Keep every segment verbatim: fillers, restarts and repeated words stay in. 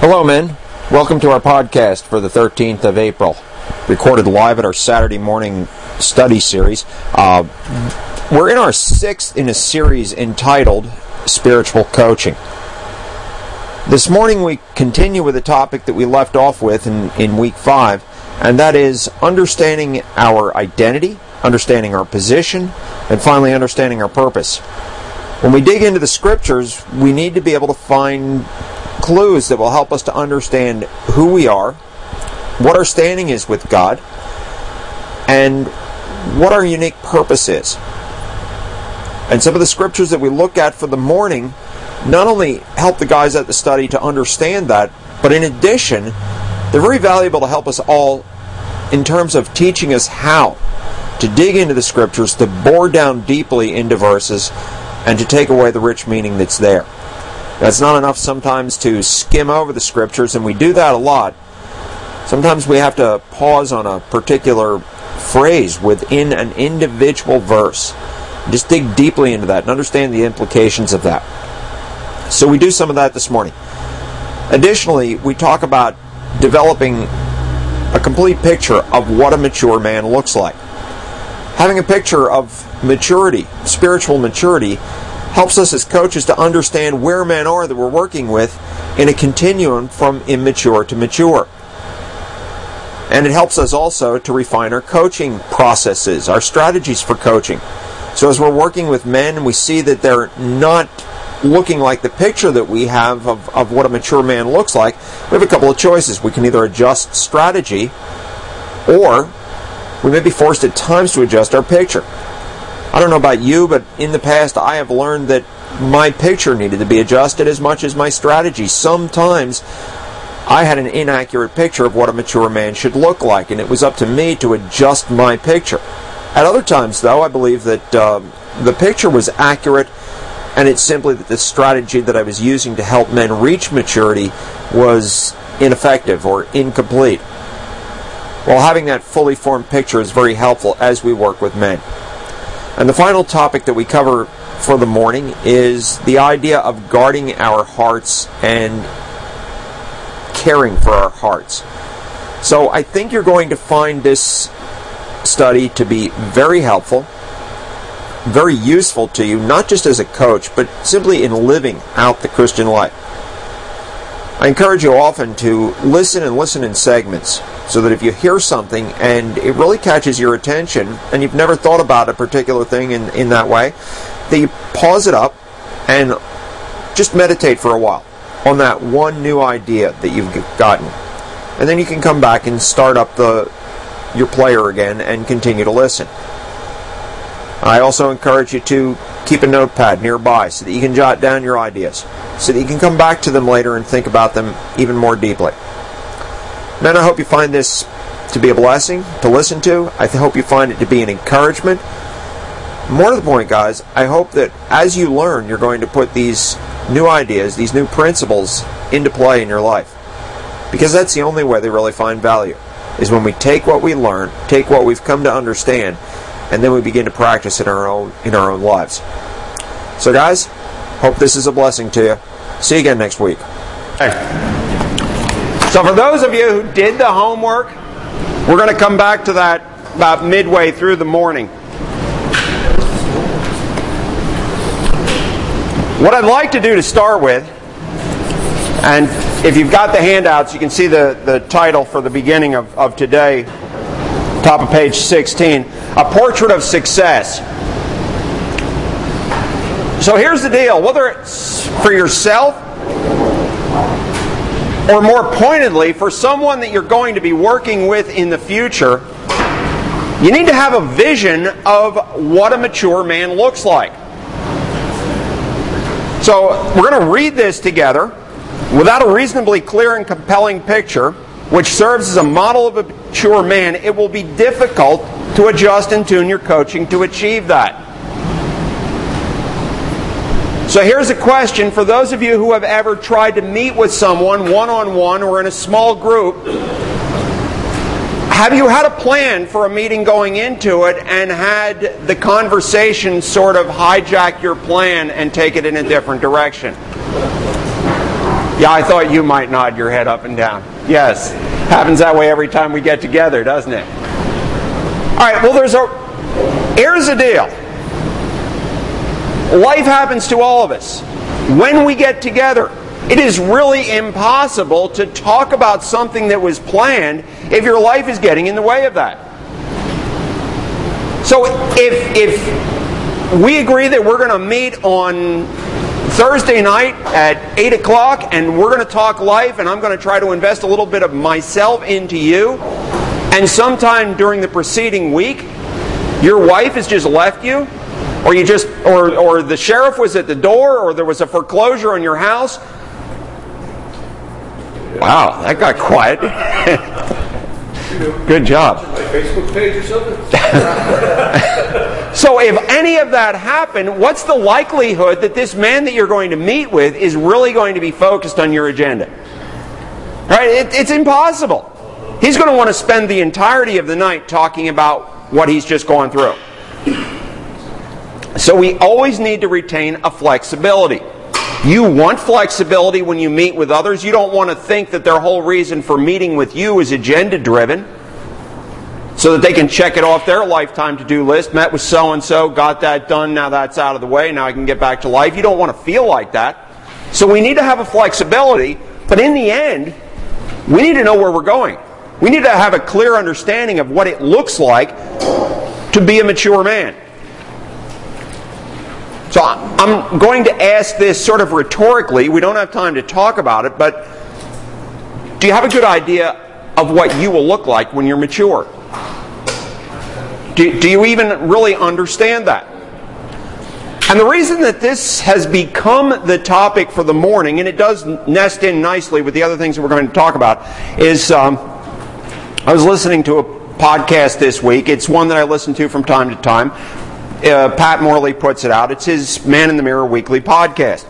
Hello, men. Welcome to our podcast for the thirteenth of April, recorded live at our Saturday morning study series. Uh, we're in our sixth in a series entitled Spiritual Coaching. This morning we continue with a topic that we left off with in, in week five, and that is understanding our identity, understanding our position, and finally understanding our purpose. When we dig into the scriptures, we need to be able to find clues that will help us to understand who we are, what our standing is with God, and what our unique purpose is. And some of the scriptures that we look at for the morning not only help the guys at the study to understand that, but in addition, they're very valuable to help us all in terms of teaching us how to dig into the scriptures, to bore down deeply into verses, and to take away the rich meaning that's there. That's not enough sometimes to skim over the scriptures, and we do that a lot. Sometimes we have to pause on a particular phrase within an individual verse. Just dig deeply into that and understand the implications of that. So we do some of that this morning. Additionally, we talk about developing a complete picture of what a mature man looks like. Having a picture of maturity, spiritual maturity, helps us as coaches to understand where men are that we're working with in a continuum from immature to mature. And it helps us also to refine our coaching processes, our strategies for coaching. So as we're working with men and we see that they're not looking like the picture that we have of, of what a mature man looks like, we have a couple of choices. We can either adjust strategy, or we may be forced at times to adjust our picture. I don't know about you, but in the past I have learned that my picture needed to be adjusted as much as my strategy. Sometimes I had an inaccurate picture of what a mature man should look like, and it was up to me to adjust my picture. At other times, though, I believe that uh, the picture was accurate, and it's simply that the strategy that I was using to help men reach maturity was ineffective or incomplete. Well, having that fully formed picture is very helpful as we work with men. And the final topic that we cover for the morning is the idea of guarding our hearts and caring for our hearts. So I think you're going to find this study to be very helpful, very useful to you, not just as a coach, but simply in living out the Christian life. I encourage you often to listen and listen in segments, so that if you hear something and it really catches your attention and you've never thought about a particular thing in, in that way, that you pause it up and just meditate for a while on that one new idea that you've gotten. And then you can come back and start up the your player again and continue to listen. I also encourage you to keep a notepad nearby so that you can jot down your ideas, so that you can come back to them later and think about them even more deeply. Men, I hope you find this to be a blessing to listen to. I hope you find it to be an encouragement. More to the point, guys, I hope that as you learn, you're going to put these new ideas, these new principles into play in your life. Because that's the only way they really find value, is when we take what we learn, take what we've come to understand, and then we begin to practice in our own in our own lives. So, guys, hope this is a blessing to you. See you again next week. Hey. So for those of you who did the homework, we're going to come back to that about midway through the morning. What I'd like to do to start with, and if you've got the handouts, you can see the, the title for the beginning of, of today, top of page sixteen, A Portrait of Success. So here's the deal. Whether it's for yourself, or more pointedly, for someone that you're going to be working with in the future, you need to have a vision of what a mature man looks like. So we're going to read this together. Without a reasonably clear and compelling picture, which serves as a model of a mature man, it will be difficult to adjust and tune your coaching to achieve that. So here's a question for those of you who have ever tried to meet with someone one-on-one or in a small group. Have you had a plan for a meeting going into it and had the conversation sort of hijack your plan and take it in a different direction? Yeah, I thought you might nod your head up and down. Yes. Happens that way every time we get together, doesn't it? All right, well, there's a... Here's the deal. Life happens to all of us. When we get together, it is really impossible to talk about something that was planned if your life is getting in the way of that. So if, if we agree that we're going to meet on Thursday night at eight o'clock and we're going to talk life and I'm going to try to invest a little bit of myself into you, and sometime during the preceding week your wife has just left you, or you just or or the sheriff was at the door, or there was a foreclosure on your house. Wow, that got quiet. Good job. My Facebook page or something? So if any of that happened, what's the likelihood that this man that you're going to meet with is really going to be focused on your agenda? Right? It, it's impossible. He's going to want to spend the entirety of the night talking about what he's just gone through. So we always need to retain a flexibility. You want flexibility when you meet with others. You don't want to think that their whole reason for meeting with you is agenda-driven, so that they can check it off their lifetime to-do list. Met with so-and-so, got that done, now that's out of the way, now I can get back to life. You don't want to feel like that. So we need to have a flexibility, but in the end, we need to know where we're going. We need to have a clear understanding of what it looks like to be a mature man. So I'm going to ask this sort of rhetorically. We don't have time to talk about it, but do you have a good idea of what you will look like when you're mature? Do, do you even really understand that? And the reason that this has become the topic for the morning, and it does nest in nicely with the other things that we're going to talk about, is um, I was listening to a podcast this week. It's one that I listen to from time to time. Uh, Pat Morley puts it out. It's his Man in the Mirror weekly podcast.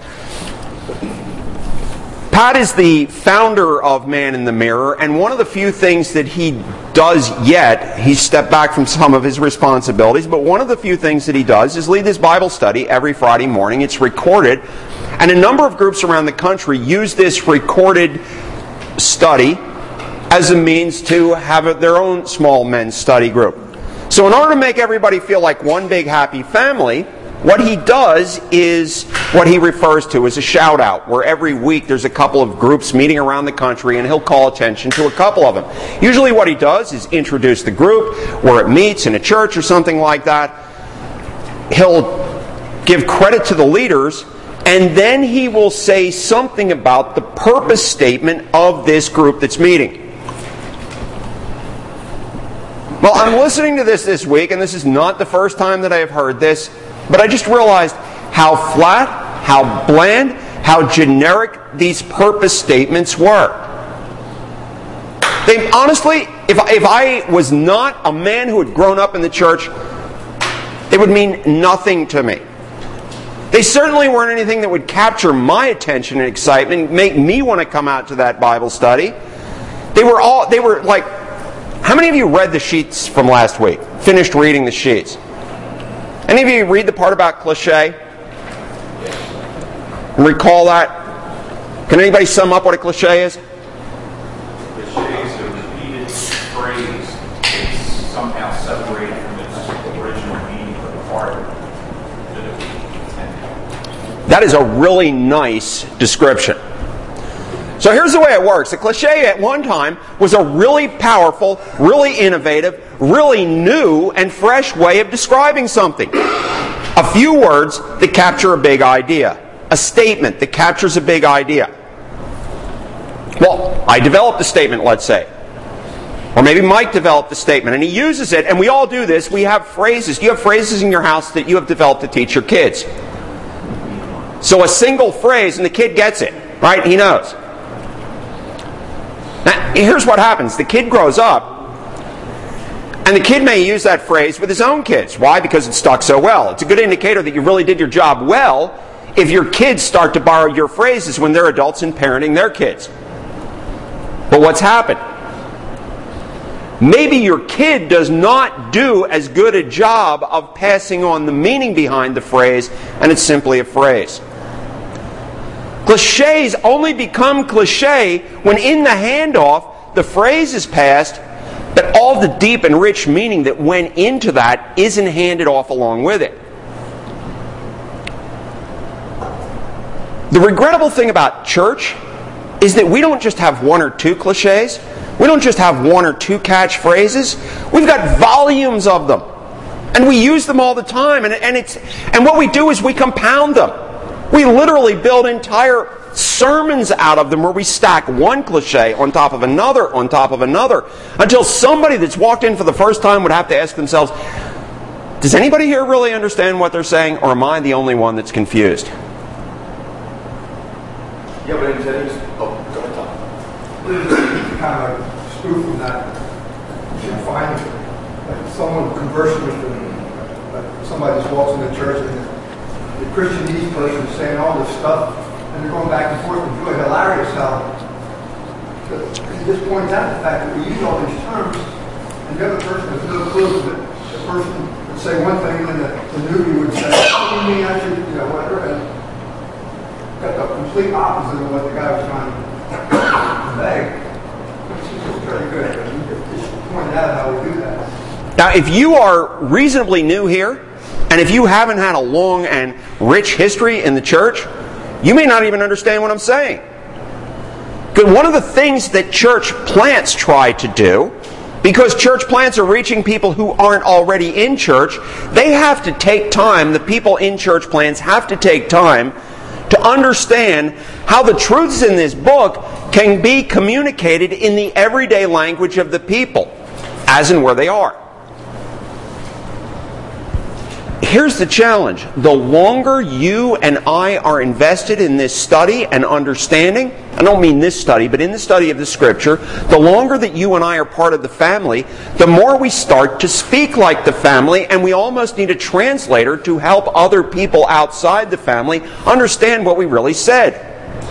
Pat is the founder of Man in the Mirror, and one of the few things that he does yet, he's stepped back from some of his responsibilities, but one of the few things that he does is lead this Bible study every Friday morning. It's recorded, and a number of groups around the country use this recorded study as a means to have their own small men's study group. So in order to make everybody feel like one big happy family, what he does is what he refers to as a shout-out, where every week there's a couple of groups meeting around the country and he'll call attention to a couple of them. Usually what he does is introduce the group, where it meets in a church or something like that. He'll give credit to the leaders, and then he will say something about the purpose statement of this group that's meeting. Well, I'm listening to this this week, and this is not the first time that I have heard this, but I just realized how flat, how bland, how generic these purpose statements were. They honestly, if, if I was not a man who had grown up in the church, they would mean nothing to me. They certainly weren't anything that would capture my attention and excitement, make me want to come out to that Bible study. They were all, they were like, how many of you read the sheets from last week? Finished reading the sheets? Any of you read the part about cliche? Recall that? Can anybody sum up what a cliche is? Cliche is a repeated phrase. It's somehow separated from its original meaning or the part that it was intended. That is a really nice description. So here's the way it works. A cliche at one time was a really powerful, really innovative, really new and fresh way of describing something. A few words that capture a big idea. A statement that captures a big idea. Well, I developed a statement, let's say. Or maybe Mike developed the statement and he uses it, and we all do this. We have phrases. Do you have phrases in your house that you have developed to teach your kids? So a single phrase and the kid gets it, right? He knows. Now, here's what happens. The kid grows up, and the kid may use that phrase with his own kids. Why? Because it stuck so well. It's a good indicator that you really did your job well if your kids start to borrow your phrases when they're adults and parenting their kids. But what's happened? Maybe your kid does not do as good a job of passing on the meaning behind the phrase, and it's simply a phrase. Cliches only become cliche when in the handoff, the phrase is passed, but all the deep and rich meaning that went into that isn't handed off along with it. The regrettable thing about church is that we don't just have one or two cliches. We don't just have one or two catchphrases. We've got volumes of them. And we use them all the time. And, and, it's, and what we do is we compound them. We literally build entire sermons out of them where we stack one cliche on top of another on top of another until somebody that's walked in for the first time would have to ask themselves, does anybody here really understand what they're saying, or am I the only one that's confused? Yeah, but in today's... Oh, go ahead, Tom. Kind of like spoof from that. You should find like someone conversing with them, like somebody just walks into church and the, the Christian needs person is saying all this stuff, and they're going back and forth. It's really hilarious how he just points out the fact that we use all these terms, and the other person has no clue that the person would say one thing, and then the, the newbie would say, "What do you mean I should, you know, whatever?" And got the complete opposite of what the guy was trying to convey. It's pretty good. But just pointed out how we do that. Now, if you are reasonably new here, and if you haven't had a long and rich history in the church, you may not even understand what I'm saying. Because one of the things that church plants try to do, because church plants are reaching people who aren't already in church, they have to take time, the people in church plants have to take time to understand how the truths in this book can be communicated in the everyday language of the people, as and where they are. Here's the challenge. The longer you and I are invested in this study and understanding, I don't mean this study, but in the study of the Scripture, the longer that you and I are part of the family, the more we start to speak like the family, and we almost need a translator to help other people outside the family understand what we really said.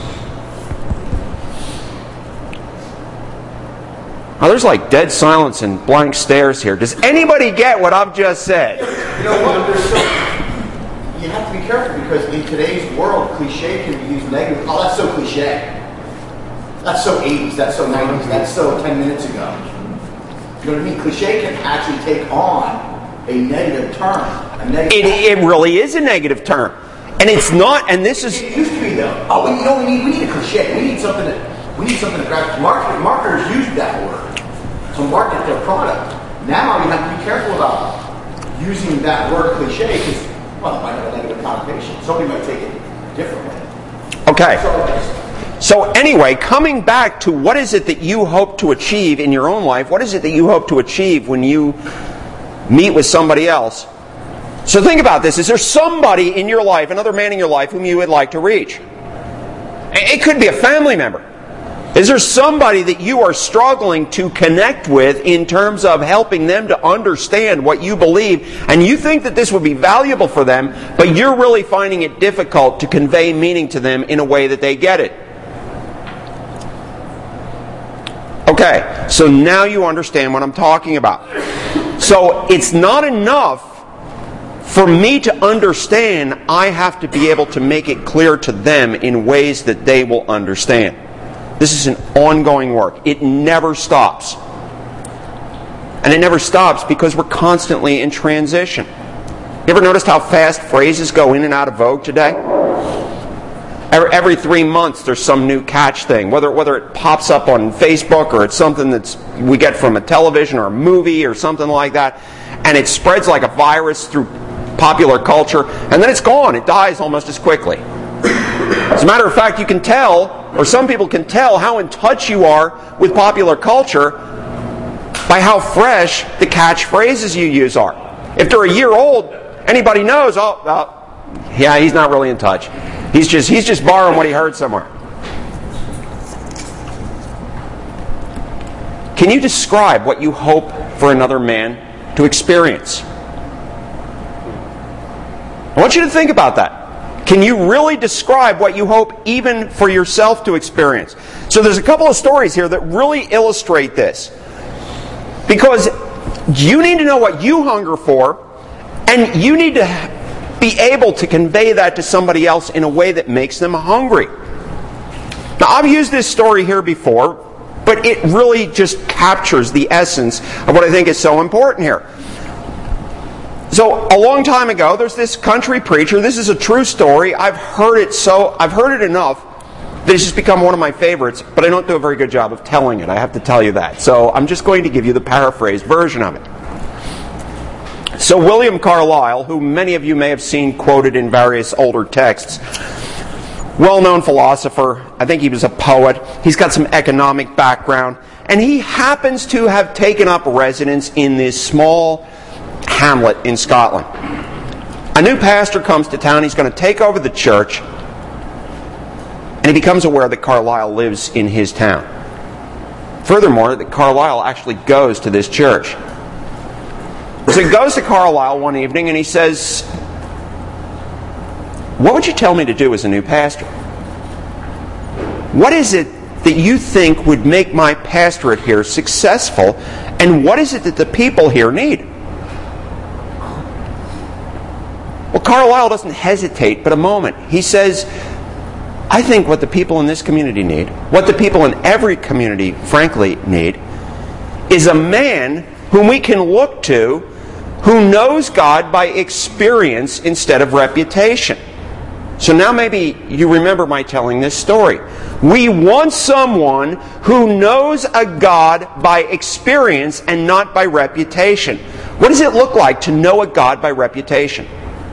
Now, there's like dead silence and blank stares here. Does anybody get what I've just said? You know what? There's so, you have to be careful because in today's world, cliche can be used negatively. Oh, that's so cliche. That's so eighties. That's so nineties. That's so ten minutes ago. You know what I mean? Cliche can actually take on a negative term. A negative It, it really is a negative term. And it's not, and this is... It used to be though. Oh, we, you know, we need, we need a cliche. We need something that, we need something to grab. Market, marketers use that word to market their product. Now you have to be careful about using that word cliche because, well, it might have a negative connotation. Somebody might take it differently. Okay. So anyway, coming back to what is it that you hope to achieve in your own life? What is it that you hope to achieve when you meet with somebody else? So think about this. Is there somebody in your life, another man in your life, whom you would like to reach? It could be a family member. Is there somebody that you are struggling to connect with in terms of helping them to understand what you believe, and you think that this would be valuable for them, but you're really finding it difficult to convey meaning to them in a way that they get it? Okay, so now you understand what I'm talking about. So it's not enough for me to understand. I have to be able to make it clear to them in ways that they will understand. This is an ongoing work. It never stops. And it never stops because we're constantly in transition. You ever noticed how fast phrases go in and out of vogue today? Every, every three months there's some new catch thing. Whether, whether it pops up on Facebook or it's something that's we get from a television or a movie or something like that. And it spreads like a virus through popular culture. And then it's gone. It dies almost as quickly. As a matter of fact, you can tell, or some people can tell, how in touch you are with popular culture by how fresh the catchphrases you use are. If they're a year old, anybody knows, oh, oh, yeah, he's not really in touch. He's just he's just borrowing what he heard somewhere. Can you describe what you hope for another man to experience? I want you to think about that. Can you really describe what you hope even for yourself to experience? So there's a couple of stories here that really illustrate this. Because you need to know what you hunger for, and you need to be able to convey that to somebody else in a way that makes them hungry. Now, I've used this story here before, but it really just captures the essence of what I think is so important here. So, a long time ago, there's this country preacher. This is a true story. I've heard it so, I've heard it enough that it's just become one of my favorites, but I don't do a very good job of telling it. I have to tell you that. So, I'm just going to give you the paraphrased version of it. So, William Carlyle, who many of you may have seen quoted in various older texts, well-known philosopher, I think he was a poet, he's got some economic background, and he happens to have taken up residence in this small hamlet in Scotland. A new pastor comes to town, he's going to take over the church, and he becomes aware that Carlyle lives in his town. Furthermore, that Carlyle actually goes to this church. So he goes to Carlyle one evening and he says, "What would you tell me to do as a new pastor? What is it that you think would make my pastorate here successful, and what is it that the people here need?" Well, Carlyle doesn't hesitate but a moment. He says, "I think what the people in this community need, what the people in every community, frankly, need, is a man whom we can look to who knows God by experience instead of reputation." So now maybe you remember my telling this story. We want someone who knows a God by experience and not by reputation. What does it look like to know a God by reputation?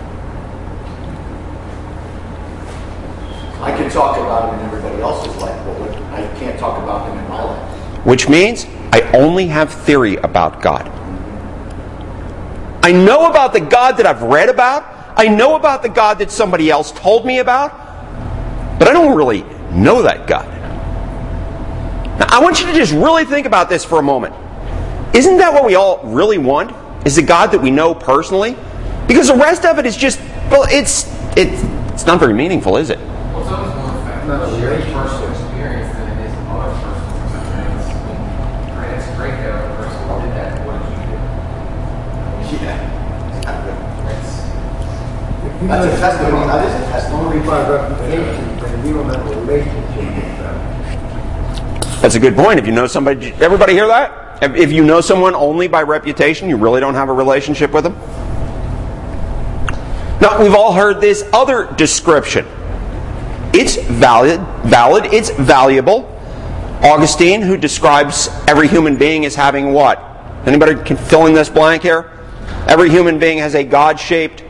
I can talk about him in everybody else's life, but I can't talk about him in my life. Which means I only have theory about God. I know about the God that I've read about. I know about the God that somebody else told me about. But I don't really know that God. Now, I want you to just really think about this for a moment. Isn't that what we all really want? Is the God that we know personally? Because the rest of it is just, well, it's it's, it's not very meaningful, is it? Well, it's almost more fact that sharing personal experience than it is other personal experience. Right? It's great that other person did that. What did you do? Yeah. You That's know, a testimony. That is a testimony. Only by reputation, and you don't have a relationship with them. That's a good point. If you know somebody, everybody hear that? If if you know someone only by reputation, you really don't have a relationship with them? Now, we've all heard this other description. It's valid, valid, it's valuable. Augustine, who describes every human being as having what? Anybody can fill in this blank here? Every human being has a God-shaped,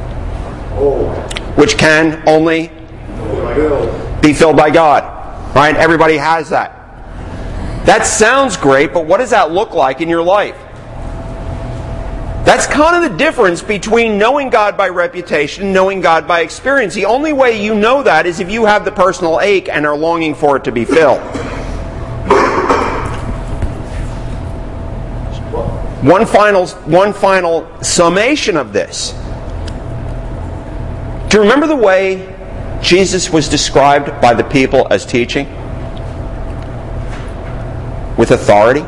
which can only be filled by God. Right? Everybody has that. That sounds great, but what does that look like in your life? That's kind of the difference between knowing God by reputation and knowing God by experience. The only way you know that is if you have the personal ache and are longing for it to be filled. One final, one final summation of this. Do you remember the way Jesus was described by the people as teaching? With authority.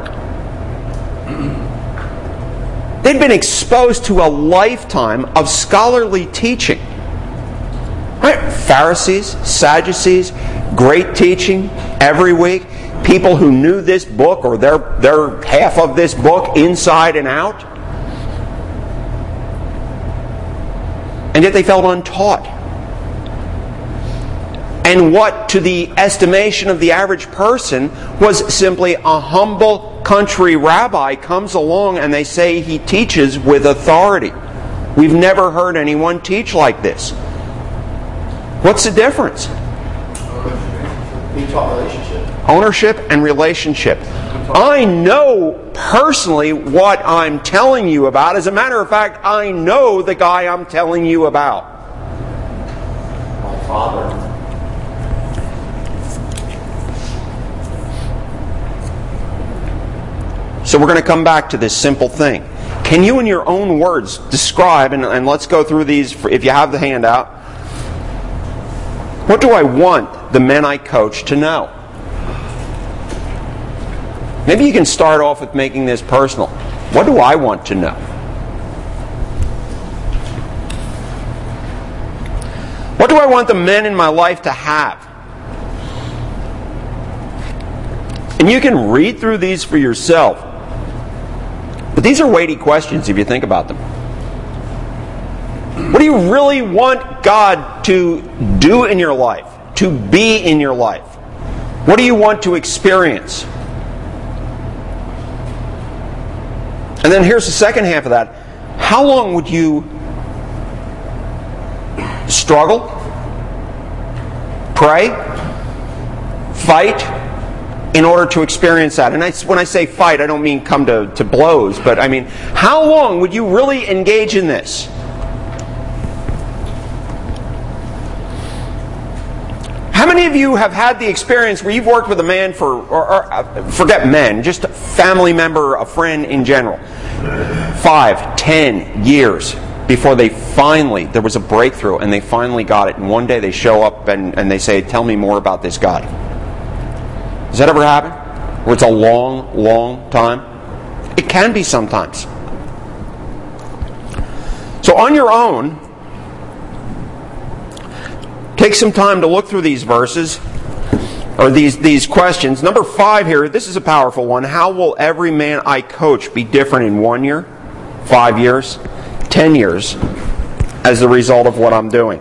They'd been exposed to a lifetime of scholarly teaching. Right? Pharisees, Sadducees, great teaching every week. People who knew this book or their, their half of this book inside and out. And yet they felt untaught. And what, to the estimation of the average person, was simply a humble country rabbi comes along and they say he teaches with authority. We've never heard anyone teach like this. What's the difference? We talk relationship. Ownership and relationship. I know personally what I'm telling you about. As a matter of fact, I know the guy I'm telling you about. My father. So we're going to come back to this simple thing. Can you in your own words describe, and, and let's go through these for, if you have the handout. What do I want the men I coach to know? Maybe you can start off with making this personal. What do I want to know? What do I want the men in my life to have? And you can read through these for yourself. But these are weighty questions if you think about them. What do you really want God to do in your life? To be in your life? What do you want to experience? And then here's the second half of that. How long would you struggle, pray, fight in order to experience that? And I, when I say fight, I don't mean come to, to blows, but I mean, how long would you really engage in this? How many of you have had the experience where you've worked with a man for, or, or uh, forget men, just a family member, a friend in general, five, ten years before they finally, there was a breakthrough and they finally got it, and one day they show up and, and they say, tell me more about this God. Does that ever happen? Where it's a long, long time? It can be sometimes. So on your own, take some time to look through these verses, or these, these questions. Number five here, this is a powerful one. How will every man I coach be different in one year, five years, ten years, as a result of what I'm doing?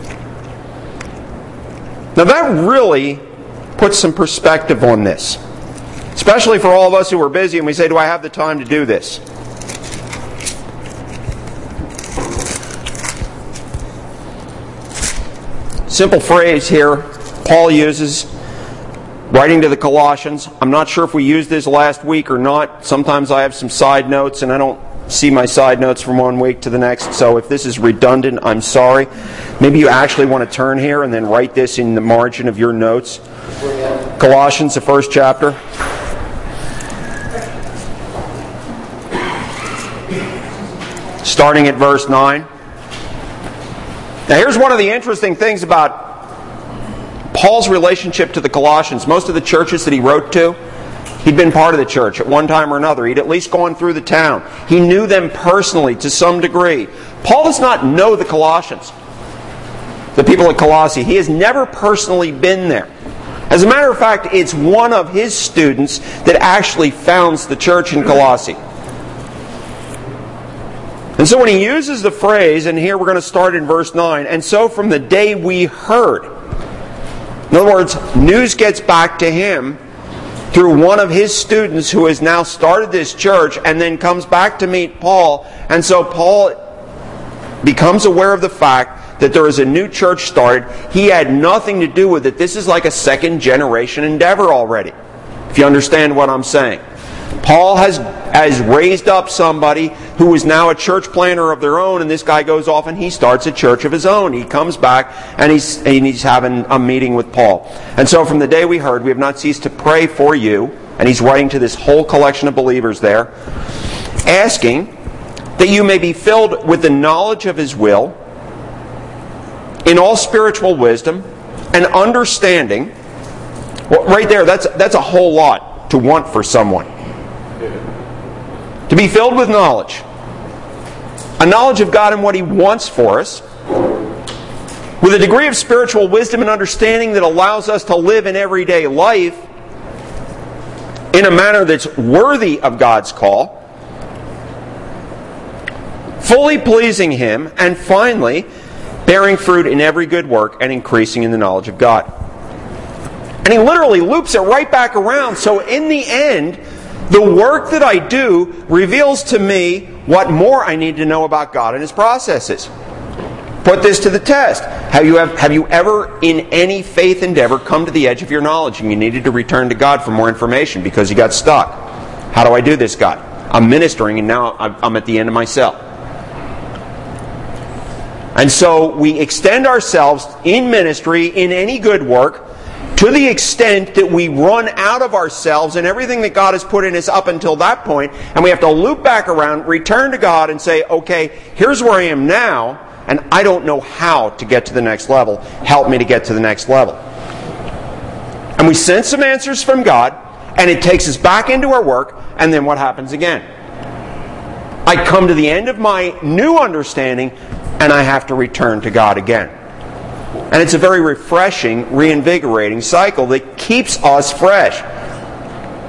Now that really puts some perspective on this, especially for all of us who are busy and we say, do I have the time to do this? Simple phrase here Paul uses, writing to the Colossians. I'm not sure if we used this last week or not. Sometimes I have some side notes and I don't see my side notes from one week to the next. So if this is redundant, I'm sorry. Maybe you actually want to turn here and then write this in the margin of your notes. Colossians, the first chapter. Starting at verse nine. Now here's one of the interesting things about Paul's relationship to the Colossians. Most of the churches that he wrote to, he'd been part of the church at one time or another. He'd at least gone through the town. He knew them personally to some degree. Paul does not know the Colossians, the people at Colossae. He has never personally been there. As a matter of fact, it's one of his students that actually founds the church in Colossae. And so when he uses the phrase, and here we're going to start in verse nine, and so from the day we heard. In other words, news gets back to him through one of his students who has now started this church and then comes back to meet Paul. And so Paul becomes aware of the fact that there is a new church started. He had nothing to do with it. This is like a second generation endeavor already, if you understand what I'm saying. Paul has, has raised up somebody who is now a church planter of their own, and this guy goes off and he starts a church of his own. He comes back and he's, and he's having a meeting with Paul. And so from the day we heard, we have not ceased to pray for you, and he's writing to this whole collection of believers there, asking that you may be filled with the knowledge of His will, in all spiritual wisdom and understanding. Well, right there, that's, that's a whole lot to want for someone. To be filled with knowledge. A knowledge of God and what He wants for us. With a degree of spiritual wisdom and understanding that allows us to live in everyday life in a manner that's worthy of God's call. Fully pleasing Him. And finally, bearing fruit in every good work and increasing in the knowledge of God. And he literally loops it right back around. So in the end, the work that I do reveals to me what more I need to know about God and His processes. Put this to the test. Have you, have, have you ever, in any faith endeavor, come to the edge of your knowledge and you needed to return to God for more information because you got stuck? How do I do this, God? I'm ministering and now I'm at the end of myself. And so we extend ourselves in ministry, in any good work, to the extent that we run out of ourselves and everything that God has put in us up until that point, and we have to loop back around, return to God and say, okay, here's where I am now, and I don't know how to get to the next level. Help me to get to the next level. And we send some answers from God, and it takes us back into our work, and then what happens again? I come to the end of my new understanding, and I have to return to God again. And it's a very refreshing, reinvigorating cycle that keeps us fresh.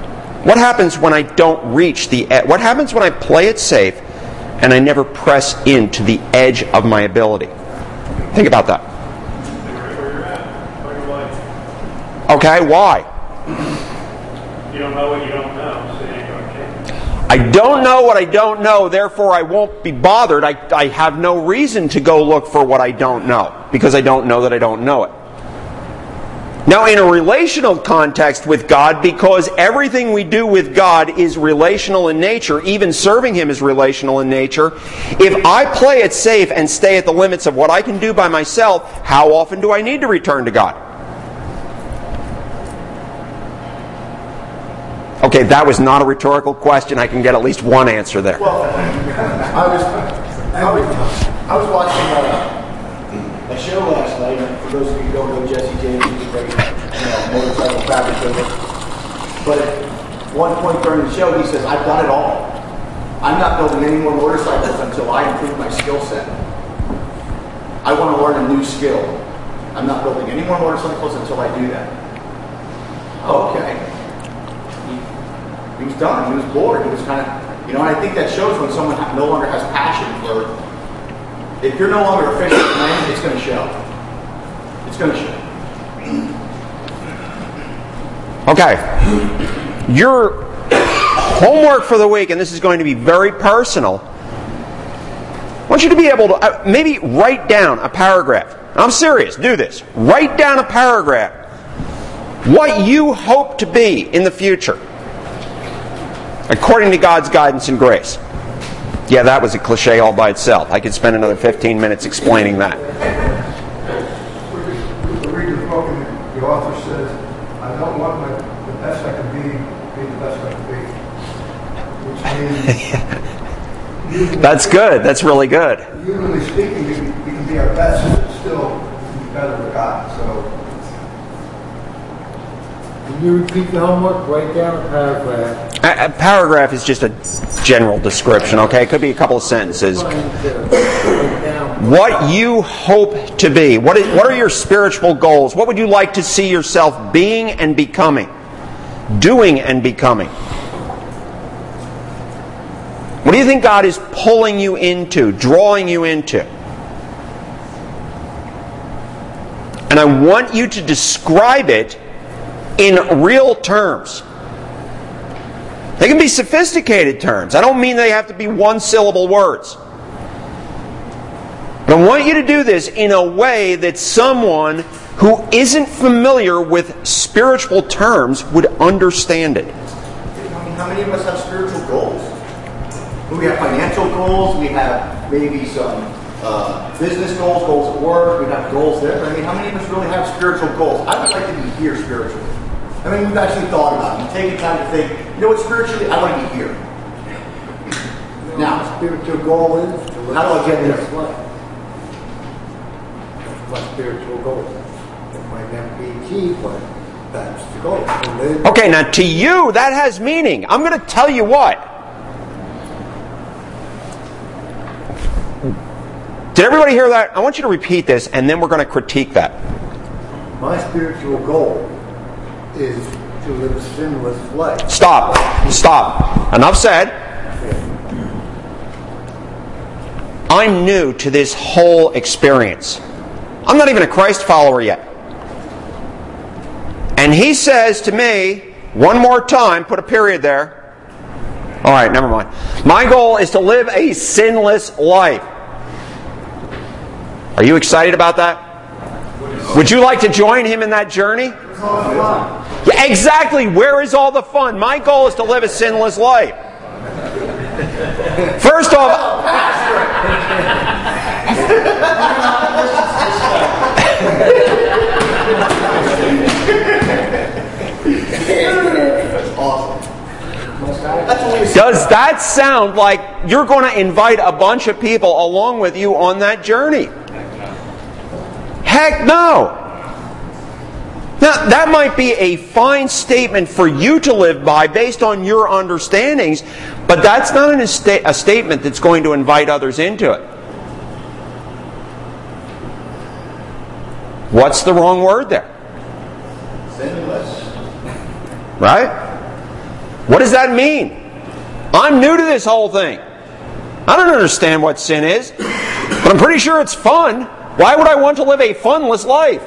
What happens when I don't reach the edge? What happens when I play it safe and I never press into the edge of my ability? Think about that. Okay, why? You don't know what you don't know, so you ain't going to change. I don't know what I don't know, therefore I won't be bothered. I, I have no reason to go look for what I don't know, because I don't know that I don't know it. Now, in a relational context with God, because everything we do with God is relational in nature, even serving Him is relational in nature, if I play it safe and stay at the limits of what I can do by myself, how often do I need to return to God? Okay, that was not a rhetorical question. I can get at least one answer there. Well, I was, I was, I was watching uh, a show last night. And for those of you who don't know Jesse James, he's a great, you know, motorcycle fabricator. But at one point during the show, he says, "I've done it all. I'm not building any more motorcycles until I improve my skill set. I want to learn a new skill. I'm not building any more motorcycles until I do that." Okay. He was done. He was bored. He was kind of, you know, and I think that shows when someone no longer has passion for, if you're no longer a fish in land, it's going to show. It's going to show. Okay. Your homework for the week, and this is going to be very personal, I want you to be able to uh, maybe write down a paragraph. I'm serious. Do this. Write down a paragraph. What you hope to be in the future, according to God's guidance and grace. Yeah, that was a cliche all by itself. I could spend another fifteen minutes explaining that. We read the book and the author says, "I don't want my, the best I can be, be the best I can be." Which means... That's good. That's really good. Humanly speaking, we can, we can be our best, but still be better with God. So... Can you repeat the homework? Write down a paragraph. A, a paragraph is just a general description, okay? It could be a couple of sentences. What you hope to be. What, is, what are your spiritual goals? What would you like to see yourself being and becoming? Doing and becoming? What do you think God is pulling you into, drawing you into? And I want you to describe it in real terms. They can be sophisticated terms. I don't mean they have to be one-syllable words. But I want you to do this in a way that someone who isn't familiar with spiritual terms would understand it. I mean, how many of us have spiritual goals? We have financial goals. We have maybe some uh, business goals, goals at work. We have goals there. But I mean, how many of us really have spiritual goals? I would like to be here spiritually. I mean, we've actually thought about it. You've taken time to think, you know what, spiritually, I want to be here. You know, Now, spiritual goal is to live how do I get there? this life. That's my spiritual goal. It might never be achieved, but that's the goal. To live. Okay, now to you, that has meaning. I'm going to tell you what. Did everybody hear that? I want you to repeat this, and then we're going to critique that. My spiritual goal is to live a sinless life. Stop. Stop. Enough said. I'm new to this whole experience. I'm not even a Christ follower yet. And he says to me, one more time, put a period there. All right, never mind. My goal is to live a sinless life. Are you excited about that? Would you like to join him in that journey? Yeah, exactly. Where is all the fun? My goal is to live a sinless life. First off, does that sound like you're going to invite a bunch of people along with you on that journey? Heck no! Now, that might be a fine statement for you to live by based on your understandings, but that's not an esta- a statement that's going to invite others into it. What's the wrong word there? Sinless. Right? What does that mean? I'm new to this whole thing. I don't understand what sin is, but I'm pretty sure it's fun. Why would I want to live a funless life?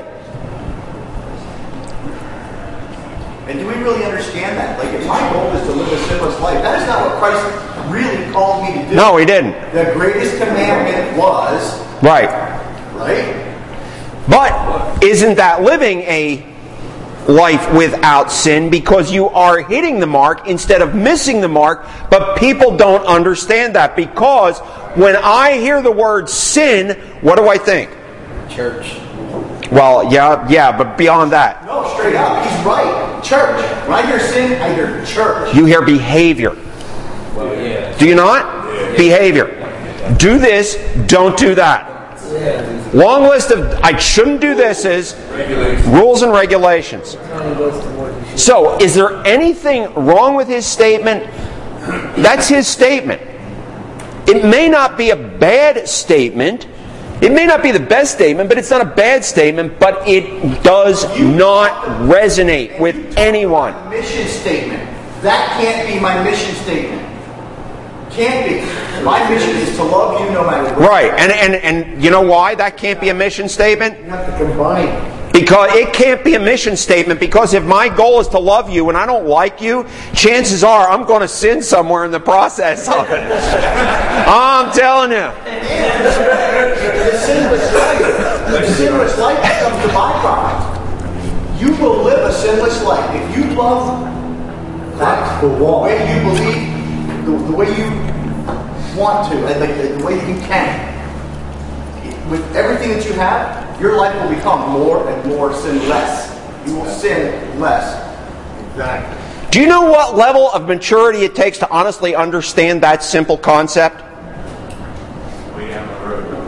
And do we really understand that? Like, if my goal is to live a sinless life, that is not what Christ really called me to do. No, He didn't. The greatest commandment was... Right. Right? But isn't that living a life without sin, because you are hitting the mark instead of missing the mark? But people don't understand that, because when I hear the word sin, what do I think? Church. Well, yeah, yeah, but beyond that. No, straight up. He's right. Church. When I hear sin, I hear church. You hear behavior. Well, yeah. Do you not? Yeah. Behavior. Do this, don't do that. Yeah. Long list of I shouldn't do this is rules and regulations. So, is there anything wrong with his statement? That's his statement. It may not be a bad statement. It may not be the best statement, but it's not a bad statement, but it does not resonate with anyone. Mission statement. That can't be my mission statement. Can't be. My mission is to love you no matter what. Right, and, and, and you know why that can't be a mission statement? You have to combine. Because it can't be a mission statement, because if my goal is to love you and I don't like you, chances are I'm going to sin somewhere in the process of it. I'm telling you. The sinless life, the sinless life becomes the byproduct. You will live a sinless life if you love that, the way you believe, the, the way you want to, and the, the way that you can. With everything that you have, your life will become more and more sinless. You will sin less. Exactly. Do you know what level of maturity it takes to honestly understand that simple concept? Way down the road.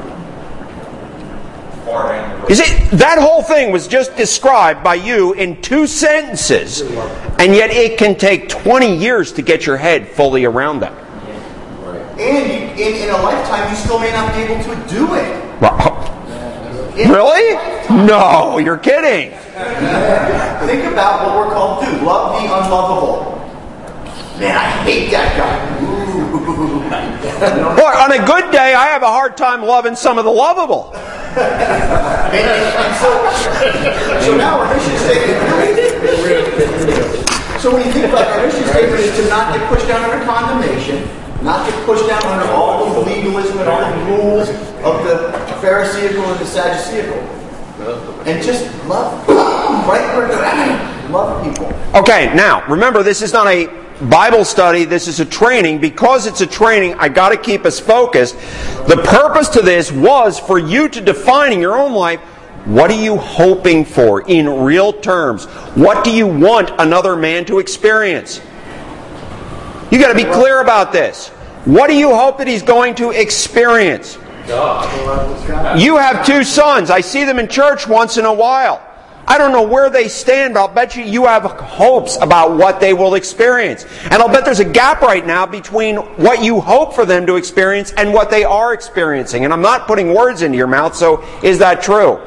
Far down the road. You see, that whole thing was just described by you in two sentences, and yet it can take twenty years to get your head fully around that. And you, in, in a lifetime, you still may not be able to do it. Well, In really? a lifetime. No, you're kidding. Think about what we're called to do. Love the unlovable. Man, I hate that guy. Ooh. Boy, on a good day, I have a hard time loving some of the lovable. And, and so, so now our mission statement. So when you think about our mission statement is to not get pushed down under condemnation, not get pushed down under all the legalism and all the rules of the Pharisaical and the Sadduceical. And just love, right where they're at. Love people. Okay, now, remember, this is not a Bible study, this is a training. Because it's a training, I got to keep us focused. The purpose to this was for you to define in your own life, what are you hoping for in real terms? What do you want another man to experience? You got to be clear about this. What do you hope that he's going to experience? God. You have two sons. I see them in church once in a while. I don't know where they stand, but I'll bet you you have hopes about what they will experience. And I'll bet there's a gap right now between what you hope for them to experience and what they are experiencing. And I'm not putting words into your mouth, so is that true?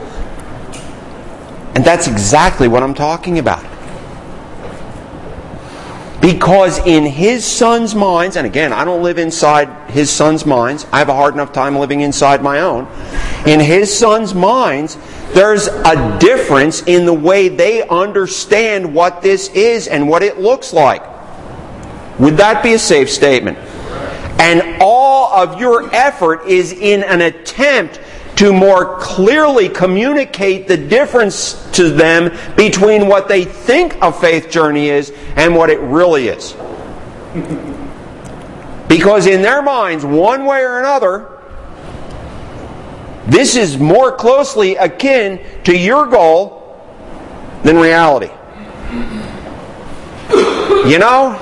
And that's exactly what I'm talking about. Because in his son's minds, and again, I don't live inside his son's minds. I have a hard enough time living inside my own. In his son's minds, there's a difference in the way they understand what this is and what it looks like. Would that be a safe statement? And all of your effort is in an attempt to more clearly communicate the difference to them between what they think a faith journey is and what it really is. Because in their minds, one way or another, this is more closely akin to your goal than reality. You know,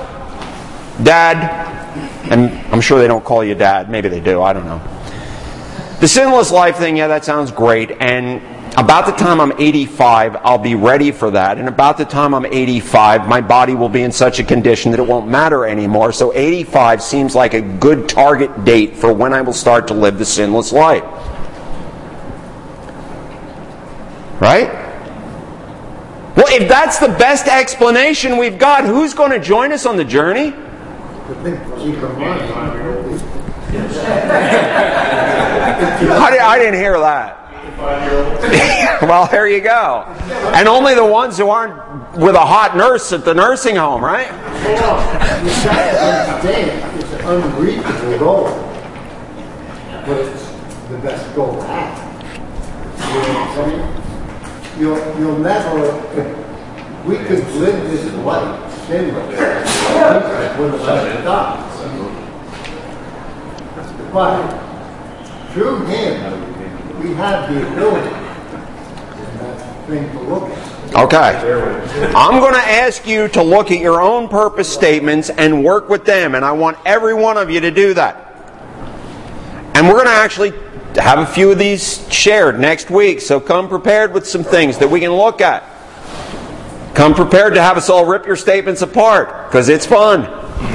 Dad, and I'm sure they don't call you Dad, maybe they do, I don't know. The sinless life thing, yeah, that sounds great. And about the time I'm eighty-five, I'll be ready for that. And about the time I'm eighty-five, my body will be in such a condition that it won't matter anymore. So eighty-five seems like a good target date for when I will start to live the sinless life. Right? Well, if that's the best explanation we've got, who's going to join us on the journey? The thing to keep in mind is I, di- I didn't hear that. Well, there you go. And only the ones who aren't with a hot nurse at the nursing home, right? well, you got to understand it's an unreachable goal, but it's the best goal to have. You know what I'm saying? You'll, you'll never, we could live this life sinless with a better God. But through Him, we have the ability, and that's the thing to look at. Okay. I'm going to ask you to look at your own purpose statements and work with them, and I want every one of you to do that. And we're going to actually have a few of these shared next week, so come prepared with some things that we can look at. Come prepared to have us all rip your statements apart, because it's fun.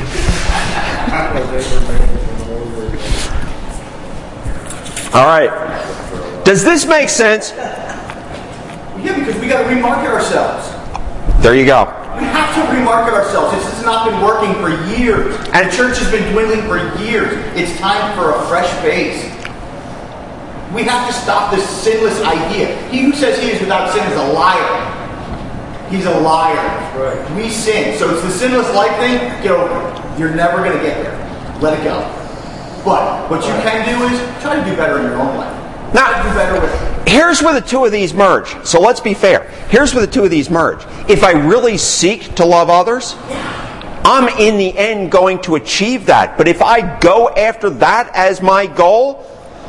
All right. Does this make sense? Yeah, because we got to remarket ourselves. There you go. We have to remarket ourselves. This has not been working for years. And the church has been dwindling for years. It's time for a fresh face. We have to stop this sinless idea. He who says he is without sin is a liar. He's a liar. Right. We sin. So it's the sinless life thing. Get over it. You're never going to get there. Let it go. But what you can do is try to do better in your own life. Now, Try to do better with here's where the two of these merge. So let's be fair. Here's where the two of these merge. If I really seek to love others, I'm in the end going to achieve that. But if I go after that as my goal,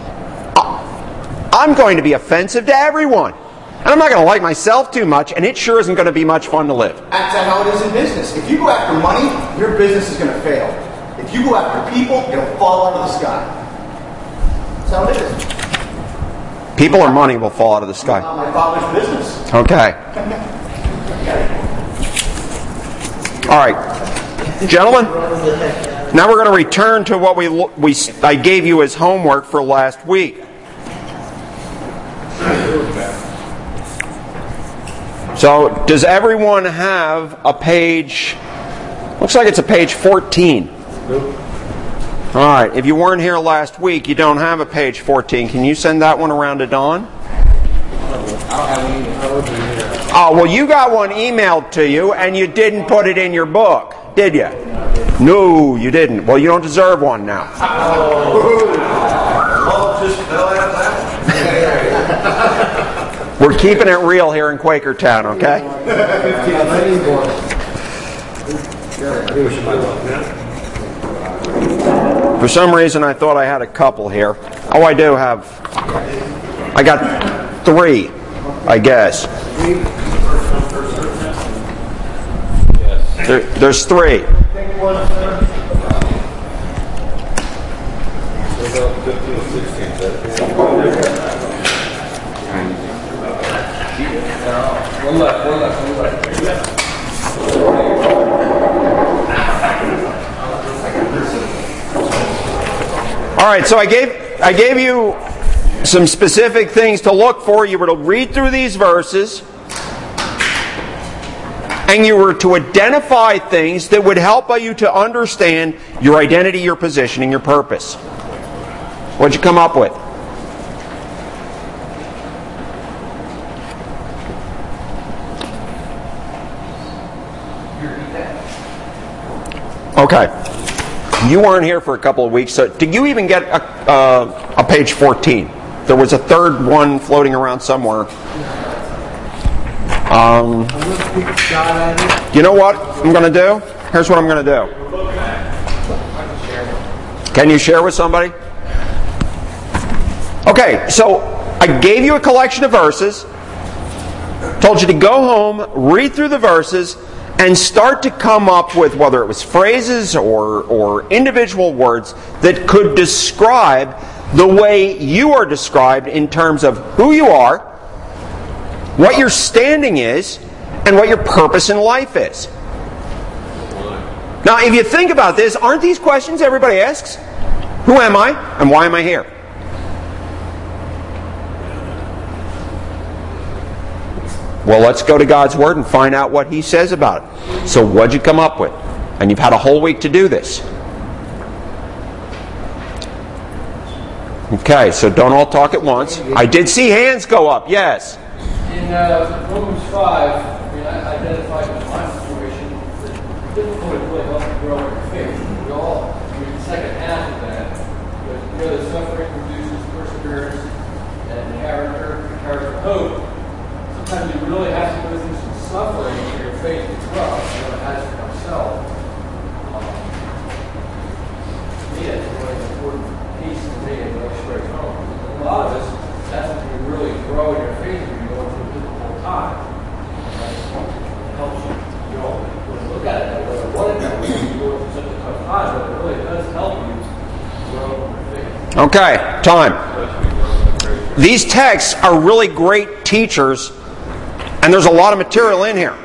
I'm going to be offensive to everyone. And I'm not going to like myself too much, and it sure isn't going to be much fun to live. That's how it is in business. If you go after money, your business is going to fail. If you go after people, it'll fall out of the sky. That's how it is. People or money will fall out of the sky. Not my father's business. Okay. All right. Gentlemen, now we're going to return to what we, we I gave you as homework for last week. So, does everyone have a page? Looks like it's a page fourteen. All right. If you weren't here last week, you don't have a page fourteen. Can you send that one around to Dawn? Oh, well, you got one emailed to you, and you didn't put it in your book, did you? No, you didn't. Well, you don't deserve one now. We're keeping it real here in Quakertown, okay? For some reason, I thought I had a couple here. Oh, I do have. I got three, I guess. There, there's three. One left, one left, one left. All right, so I gave I gave you some specific things to look for. You were to read through these verses, and you were to identify things that would help you to understand your identity, your position, and your purpose. What'd you come up with? Okay. You weren't here for a couple of weeks, so did you even get a, uh, a page fourteen? There was a third one floating around somewhere. Um, you know what I'm going to do? Here's what I'm going to do. Can you share with somebody? Okay, so I gave you a collection of verses, told you to go home, read through the verses, and start to come up with, whether it was phrases or, or individual words that could describe the way you are described in terms of who you are, what your standing is, and what your purpose in life is. Now, if you think about this, aren't these questions everybody asks? Who am I, and why am I here? Well, let's go to God's Word and find out what He says about it. So what'd you come up with? And you've had a whole week to do this. Okay, so don't all talk at once. I did see hands go up, yes. In uh, Romans five, I mean, I identified with my situation. It's difficult to really help you grow in your faith. We all, I mean, the second half of that, but you know, the suffering produces perseverance and character, character hope. Sometimes you really have to go through some suffering for your faith to grow. You know, it has for myself. Um, to me, it's a really important piece to me and really straight home. A lot of us, that's when you really grow in your faith when you go through a difficult time. Right? It helps you. You don't really look at it that way or want it that way when you go through such a tough time, but it really does help you grow in your faith. Okay, time. These texts are really great teachers, and there's a lot of material in here.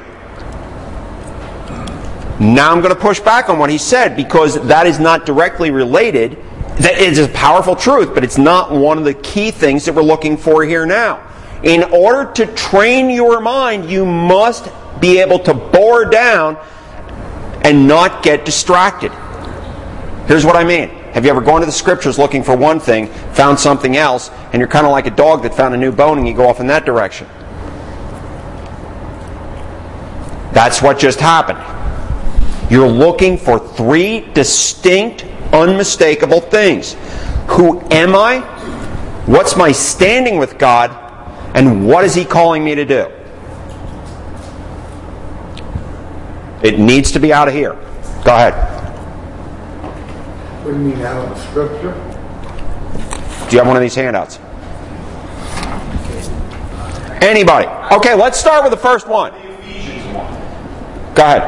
Now I'm going to push back on what he said because that is not directly related. That is a powerful truth, but it's not one of the key things that we're looking for here now. In order to train your mind, you must be able to bore down and not get distracted. Here's what I mean. Have you ever gone to the Scriptures looking for one thing, found something else, and you're kind of like a dog that found a new bone and you go off in that direction? That's what just happened. You're looking for three distinct, unmistakable things. Who am I? What's my standing with God? And what is He calling me to do? It needs to be out of here. Go ahead. What do you mean out of the Scripture? Do you have one of these handouts? Anybody? Okay, let's start with the first one. Go ahead.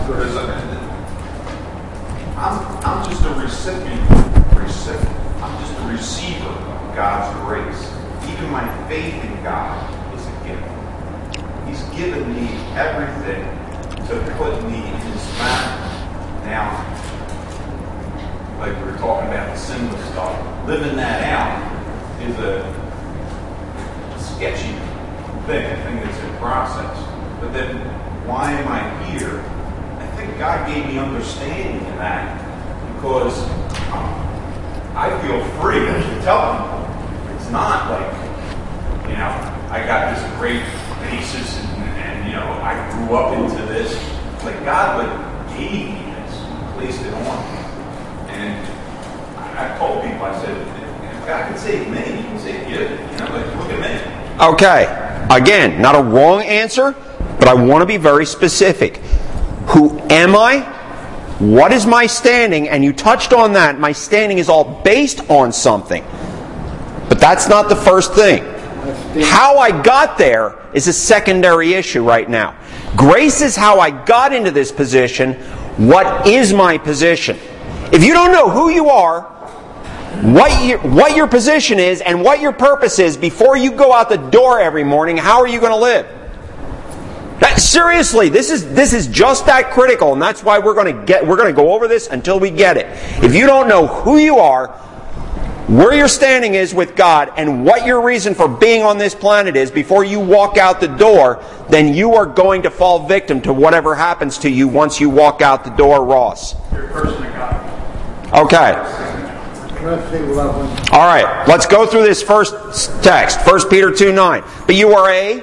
I'm, I'm just a recipient, recipient. I'm just a receiver of God's grace. Even my faith in God is a gift. He's given me everything to put me in His family. Now, like we were talking about the sinless stuff, living that out is a sketchy thing, a thing that's in process. But then, why am I here? I think God gave me understanding in that because um, I feel free to tell people. It's not like, you know, I got this great basis and, and you know, I grew up into this. Like God like gave me this, placed it on me. And I, I told people, I said, if God can save me, He can save you. You know, like look at me. Okay. Again, not a wrong answer, but I want to be very specific. Who am I? What is my standing? And you touched on that. My standing is all based on something. But that's not the first thing. How I got there is a secondary issue right now. Grace is how I got into this position. What is my position? If you don't know who you are, what your, what your position is, and what your purpose is before you go out the door every morning, how are you going to live? That, seriously, this is this is just that critical, and that's why we're going to get we're going to go over this until we get it. If you don't know who you are, where your standing is with God, and what your reason for being on this planet is before you walk out the door, then you are going to fall victim to whatever happens to you once you walk out the door, Ross. You're a person of God. Okay. All right, let's go through this first text. First Peter two nine. But you are a...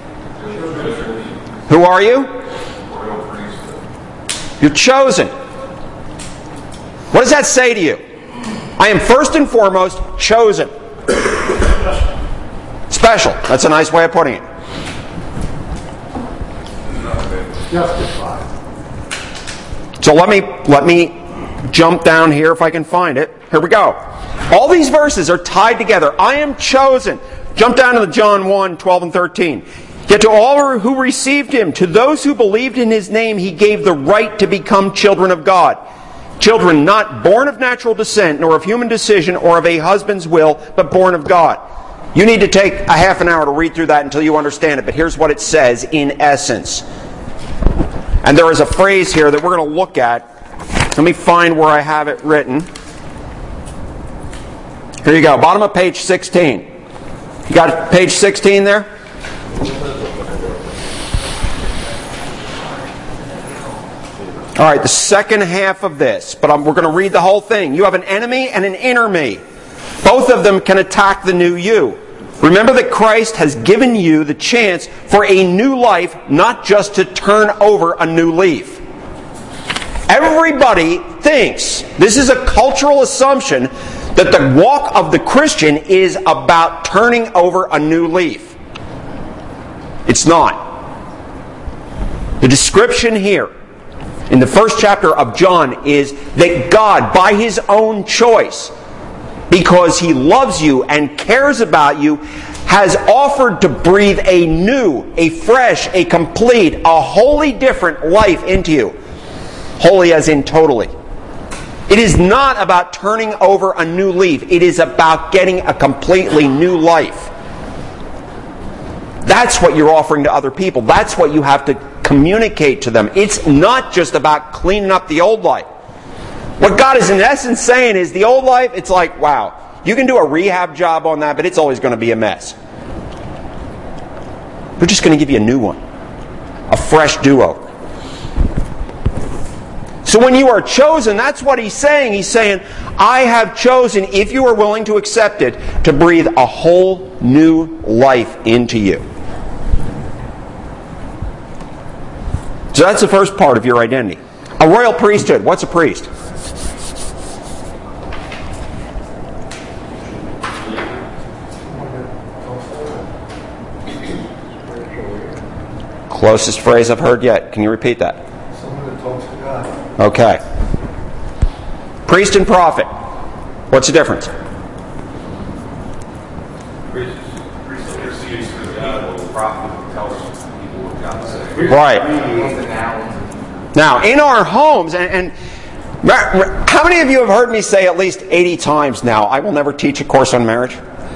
Who are you? You're chosen. What does that say to you? I am first and foremost chosen. Special. That's a nice way of putting it. Justified. So let me let me jump down here if I can find it. Here we go. All these verses are tied together. I am chosen. Jump down to the John one, twelve and thirteen. Yet to all who received Him, to those who believed in His name, He gave the right to become children of God. Children not born of natural descent, nor of human decision, or of a husband's will, but born of God. You need to take a half an hour to read through that until you understand it, but here's what it says in essence. And there is a phrase here that we're going to look at. Let me find where I have it written. Here you go, bottom of page sixteen. You got page sixteen there? All right, the second half of this, but I'm, we're going to read the whole thing. You have an enemy and an inner me. Both of them can attack the new you. Remember that Christ has given you the chance for a new life, not just to turn over a new leaf. Everybody thinks, this is a cultural assumption, that the walk of the Christian is about turning over a new leaf. It's not. The description here in the first chapter of John is that God, by His own choice, because He loves you and cares about you, has offered to breathe a new, a fresh, a complete, a wholly different life into you. Wholly as in totally. It is not about turning over a new leaf. It is about getting a completely new life. That's what you're offering to other people. That's what you have to communicate to them. It's not just about cleaning up the old life. What God is in essence saying is the old life, it's like, wow, you can do a rehab job on that, but it's always going to be a mess. We're just going to give you a new one. A fresh do-over. So when you are chosen, that's what He's saying. He's saying, I have chosen, if you are willing to accept it, to breathe a whole new life into you. So that's the first part of your identity. A royal priesthood. What's a priest? Closest phrase I've heard yet. Can you repeat that? Someone that talks to God. Okay. Priest and prophet. What's the difference? Priest intercedes for God, while the prophet tells people what God says. Right. Now, in our homes, and, and how many of you have heard me say at least eighty times now, I will never teach a course on marriage?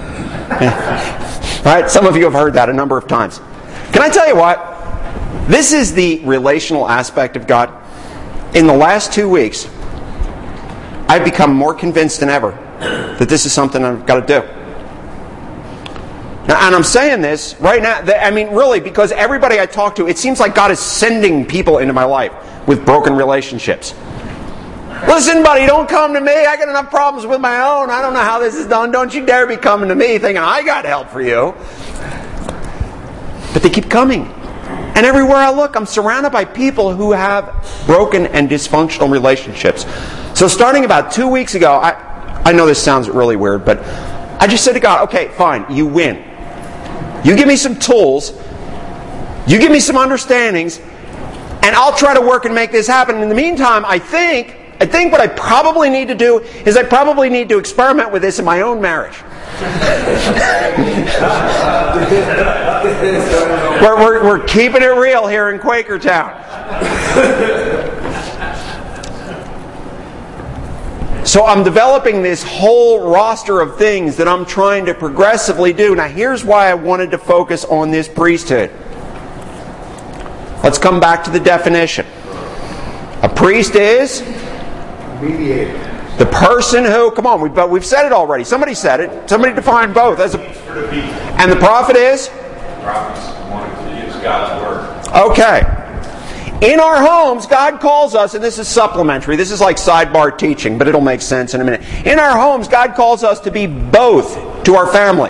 Right? Some of you have heard that a number of times. Can I tell you what? This is the relational aspect of God. In the last two weeks, I've become more convinced than ever that this is something I've got to do. Now, and I'm saying this right now, I mean really, because everybody I talk to, it seems like God is sending people into my life with broken relationships. Listen, buddy, don't come to me. I got enough problems with my own. I don't know how this is done. Don't you dare be coming to me thinking I got help for you. But they keep coming. And everywhere I look, I'm surrounded by people who have broken and dysfunctional relationships. So starting about two weeks ago, I, I know this sounds really weird, but I just said to God, okay, fine, you win. You give me some tools, you give me some understandings, and I'll try to work and make this happen. In the meantime, I think, I think what I probably need to do is I probably need to experiment with this in my own marriage. we're, we're, we're keeping it real here in Quakertown. So I'm developing this whole roster of things that I'm trying to progressively do. Now here's why I wanted to focus on this priesthood. Let's come back to the definition. A priest is? Mediator. The person who, come on, we've, we've said it already. Somebody said it. Somebody defined both. As a, and the prophet is? The prophet's one who gives God's word. Okay. In our homes, God calls us, and this is supplementary, this is like sidebar teaching, but it'll make sense in a minute. In our homes, God calls us to be both to our family.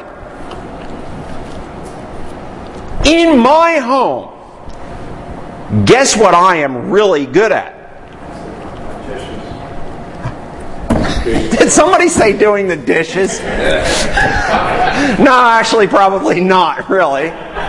In my home, guess what I am really good at? Did somebody say doing the dishes? No, actually, probably not, really.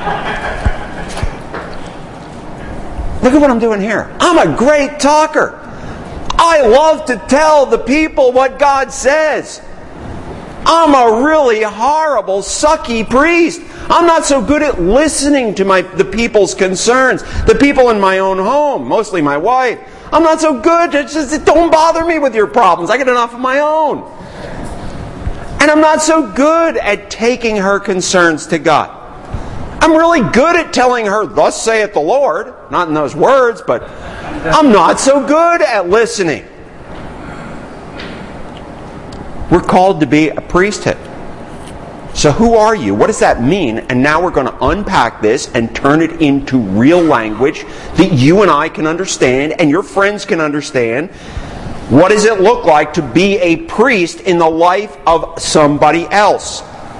Look at what I'm doing here. I'm a great talker. I love to tell the people what God says. I'm a really horrible, sucky priest. I'm not so good at listening to my the people's concerns. The people in my own home, mostly my wife. I'm not so good. It's just, don't bother me with your problems. I get enough of my own. And I'm not so good at taking her concerns to God. I'm really good at telling her, thus saith the Lord. Not in those words, but I'm not so good at listening. We're called to be a priesthood. So who are you? What does that mean? And now we're going to unpack this and turn it into real language that you and I can understand and your friends can understand. What does it look like to be a priest in the life of somebody else?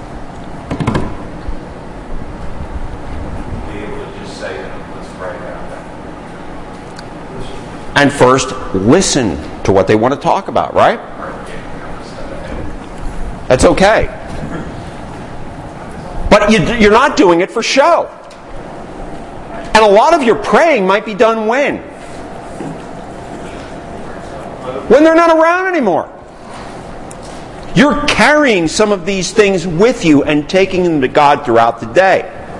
And first, listen to what they want to talk about, right? That's okay. But you, you're not doing it for show. And a lot of your praying might be done when? When they're not around anymore. You're carrying some of these things with you and taking them to God throughout the day.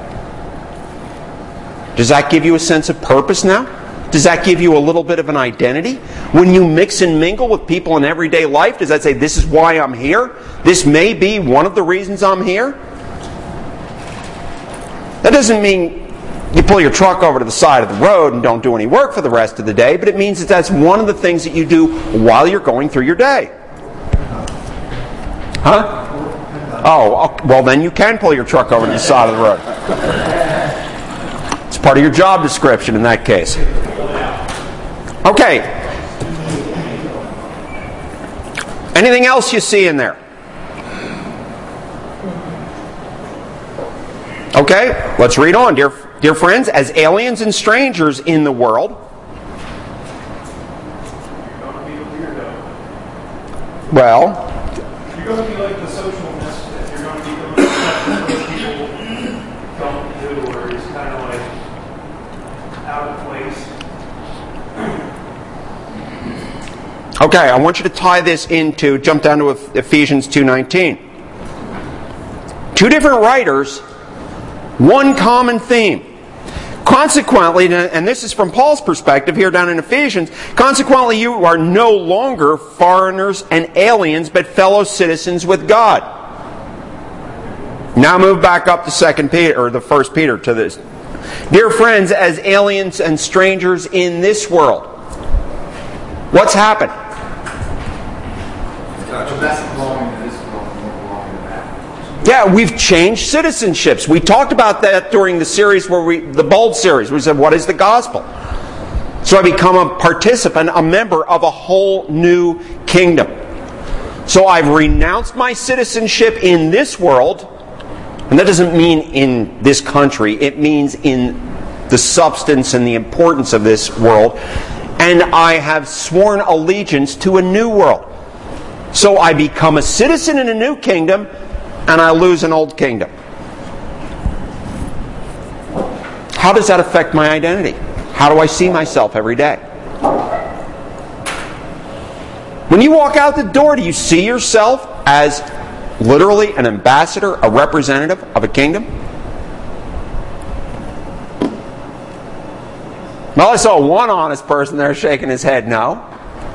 Does that give you a sense of purpose now? Does that give you a little bit of an identity? When you mix and mingle with people in everyday life, does that say, this is why I'm here? This may be one of the reasons I'm here? That doesn't mean you pull your truck over to the side of the road and don't do any work for the rest of the day, but it means that that's one of the things that you do while you're going through your day. Huh? Oh, well then you can pull your truck over to the side of the road. It's part of your job description in that case. Okay. Anything else you see in there? Okay, let's read on. Dear, dear friends, as aliens and strangers in the world. Well. You're going to be like the social misfit. You're going to be doing stuff that people don't do, or it's kind of like out of place. Okay, I want you to tie this into, jump down to Ephesians two nineteen. Two different writers, one common theme. Consequently, and this is from Paul's perspective here down in Ephesians, consequently you are no longer foreigners and aliens, but fellow citizens with God. Now move back up to Second Peter, or the First Peter to this. Dear friends, as aliens and strangers in this world, what's happened? Yeah, we've changed citizenships. We talked about that during the series where we, the Bold series. We said, what is the gospel? So I become a participant, a member of a whole new kingdom. So I've renounced my citizenship in this world, and that doesn't mean in this country. It means in the substance and the importance of this world. And I have sworn allegiance to a new world. So I become a citizen in a new kingdom, and I lose an old kingdom. How does that affect my identity? How do I see myself every day? When you walk out the door, do you see yourself as literally an ambassador, a representative of a kingdom? Well, I saw one honest person there shaking his head no.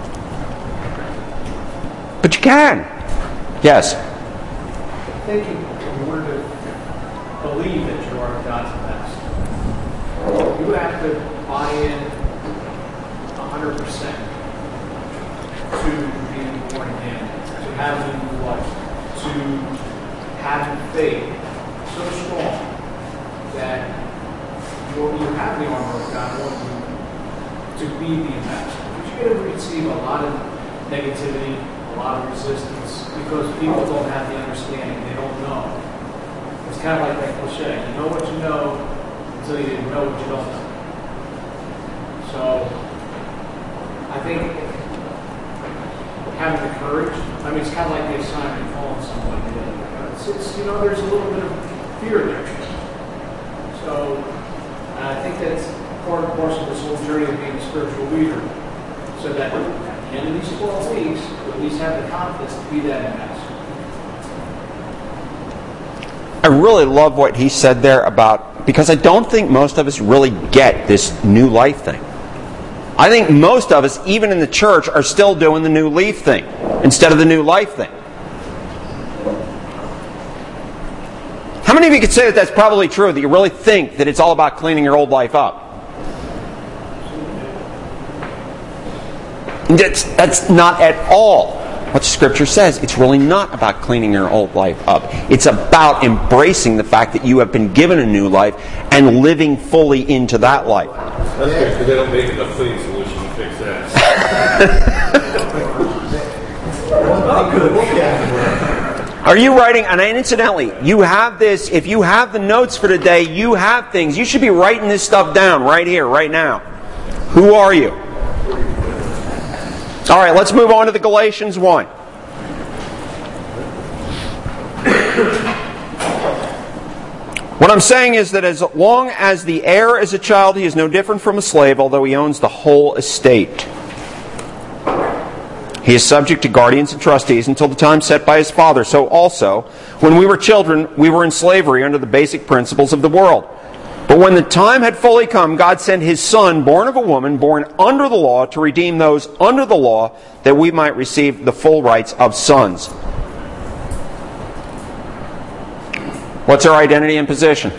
But you can. Yes? I think in order to believe that you are God's ambassador, you have to buy in one hundred percent to being born again, to having new life, to having faith so strong that you you have the armor of God on you to be the ambassador. But you're going to receive a lot of negativity, a lot of resistance, because people don't have the understanding. They don't know. It's kind of like that cliche. You know what you know until you know what you don't know. So, I think having the courage, I mean, it's kind of like the assignment of calling somebody. It's, it's, you know, there's a little bit of fear there. So, I think that's part and parcel of this whole journey of being a spiritual leader. So that at the end of these twelve weeks, you at least have the confidence to be that ambassador. I really love what he said there about, because I don't think most of us really get this new life thing. I think most of us, even in the church, are still doing the new leaf thing instead of the new life thing. How many of you could say that that's probably true, that you really think that it's all about cleaning your old life up? That's, that's not at all what Scripture says. It's really not about cleaning your old life up. It's about embracing the fact that you have been given a new life and living fully into that life. That's good, because they don't make it a clean solution to fix that. Are you writing, and incidentally, you have this, if you have the notes for today, you have things. You should be writing this stuff down right here, right now. Who are you? All right, let's move on to the Galatians one. What I'm saying is that as long as the heir is a child, he is no different from a slave, although he owns the whole estate. He is subject to guardians and trustees until the time set by his father. So also, when we were children, we were in slavery under the basic principles of the world. But when the time had fully come, God sent His Son, born of a woman, born under the law, to redeem those under the law, that we might receive the full rights of sons. What's our identity and position?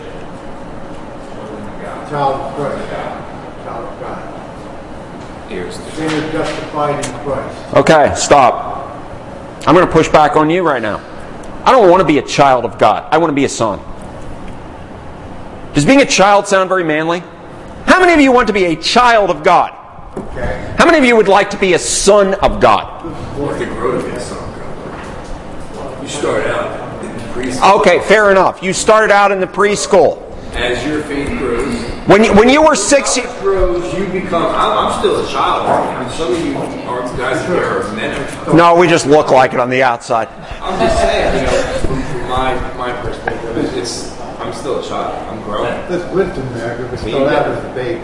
Child of Christ. Child of God. Sinner justified in Christ. Okay, stop. I'm going to push back on you right now. I don't want to be a child of God. I want to be a son. Does being a child sound very manly? How many of you want to be a child of God? Okay. How many of you would like to be a son of God? You have to grow to be a son of God. You start out in the preschool. Okay, fair enough. You started out in the preschool. As your faith grows, When you, when you were six years... grows, you become. I'm, I'm still a child. I mean, some of you aren't guys here are men. No, we just look like it on the outside. I'm just saying, you know, from, from my my perspective, it's, it's I'm still a child. I'm growing. There's wisdom there, but still out as a baby.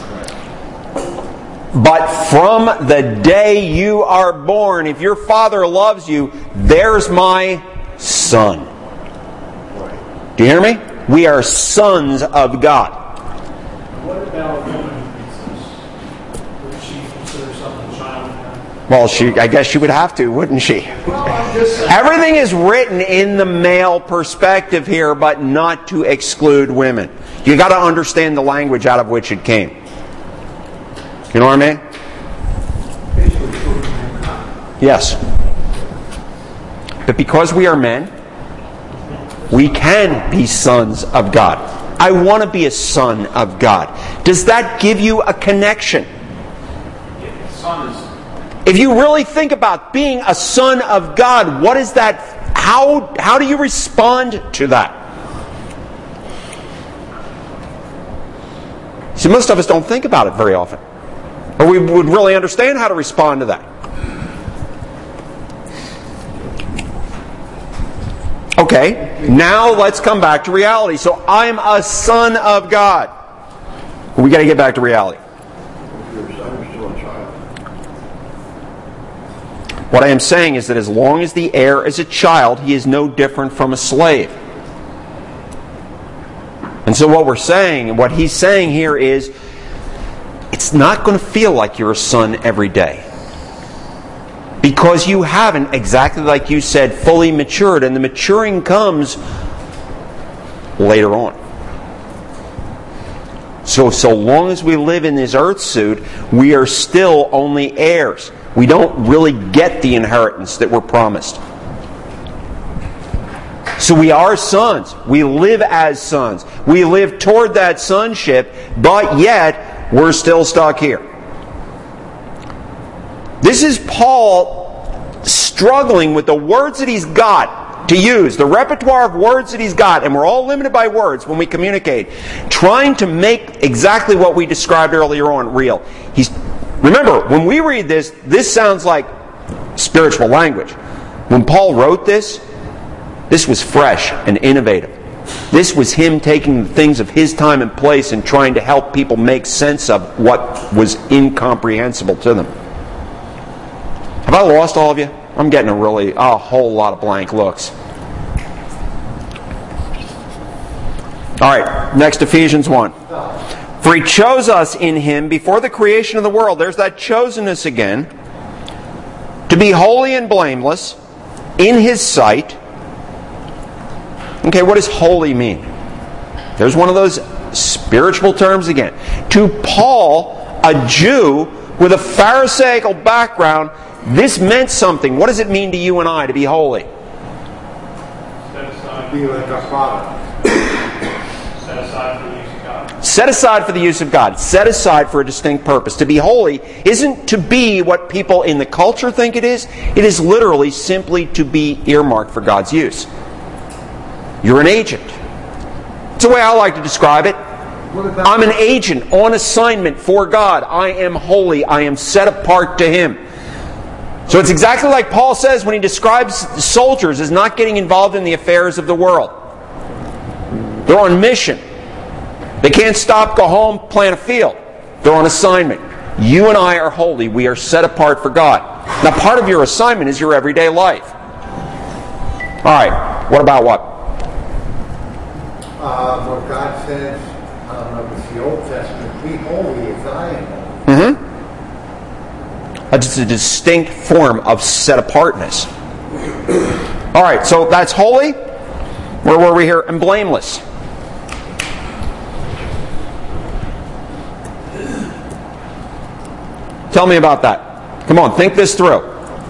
But from the day you are born, if your father loves you, there's my son. Do you hear me? We are sons of God. What about a woman who considers, would she consider herself a child of God? Well, she, I guess she would have to, wouldn't she? Well, I'm just saying. Everything is written in the male perspective here, but not to exclude women. You got to understand the language out of which it came. You know what I mean? Yes. But because we are men, we can be sons of God. I want to be a son of God. Does that give you a connection? Yeah, son is If you really think about being a son of God, what is that? How, how do you respond to that? See, most of us don't think about it very often. Or we would really understand how to respond to that. Okay, now let's come back to reality. So I'm a son of God. We got to get back to reality. What I am saying is that as long as the heir is a child, he is no different from a slave. And so what we're saying, what he's saying here is, it's not going to feel like you're a son every day. Because you haven't, exactly like you said, fully matured. And the maturing comes later on. So, so long as we live in this earth suit, we are still only heirs. We don't really get the inheritance that we're promised. So we are sons. We live as sons. We live toward that sonship, but yet we're still stuck here. This is Paul struggling with the words that he's got to use, the repertoire of words that he's got, and we're all limited by words when we communicate, trying to make exactly what we described earlier on real. He's Remember, when we read this, this sounds like spiritual language. When Paul wrote this, this was fresh and innovative. This was him taking the things of his time and place and trying to help people make sense of what was incomprehensible to them. Have I lost all of you? I'm getting a really, a whole lot of blank looks. All right, next Ephesians one. For he chose us in him before the creation of the world. There's that chosenness again. To be holy and blameless in his sight. Okay, what does holy mean? There's one of those spiritual terms again. To Paul, a Jew with a Pharisaical background, This meant something. What does it mean to you and I to be holy? Set aside, Be like our Father. set aside for the use of God. Set aside for the use of God. Set aside for a distinct purpose. To be holy isn't to be what people in the culture think it is. It is literally simply to be earmarked for God's use. You're an agent. It's the way I like to describe it. I'm an agent on assignment for God. I am holy. I am set apart to Him. So it's exactly like Paul says when he describes soldiers as not getting involved in the affairs of the world. They're on mission. They can't stop, go home, plant a field. They're on assignment. You and I are holy. We are set apart for God. Now, part of your assignment is your everyday life. All right. What about what? Uh, what God says, I don't know if it's the Old Testament, be holy as I am holy. Mm-hmm. It's a distinct form of set-apartness. All right, so that's holy. Where were we here? And blameless. Tell me about that. Come on, think this through.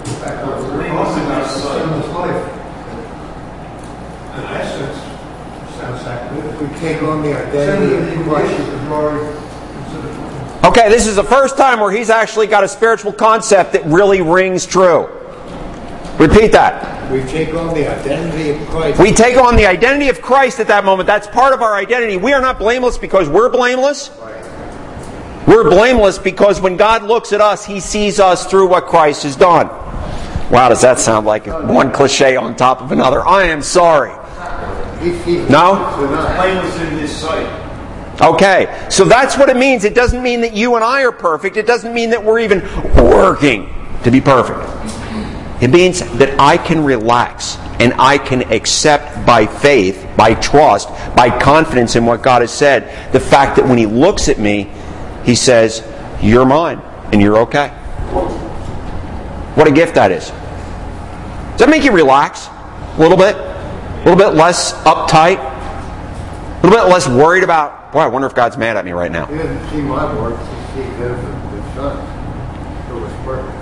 We take on the identity of Christ. Okay, this is the first time where he's actually got a spiritual concept that really rings true. Repeat that. We take on the identity of Christ. We take on the identity of Christ at that moment. That's part of our identity. We are not blameless because we're blameless. We're blameless because when God looks at us, He sees us through what Christ has done. Wow, does that sound like one cliche on top of another? I am sorry. No? Blameless in His sight. Okay, so that's what it means. It doesn't mean that you and I are perfect. It doesn't mean that we're even working to be perfect. It means that I can relax and I can accept by faith, by trust, by confidence in what God has said, the fact that when He looks at me, He says, you're mine and you're okay. What a gift that is. Does that make you relax a little bit? A little bit less uptight? A little bit less worried about, boy, I wonder if God's mad at me right now. He doesn't see my works, He sees those of the Son. So it's perfect.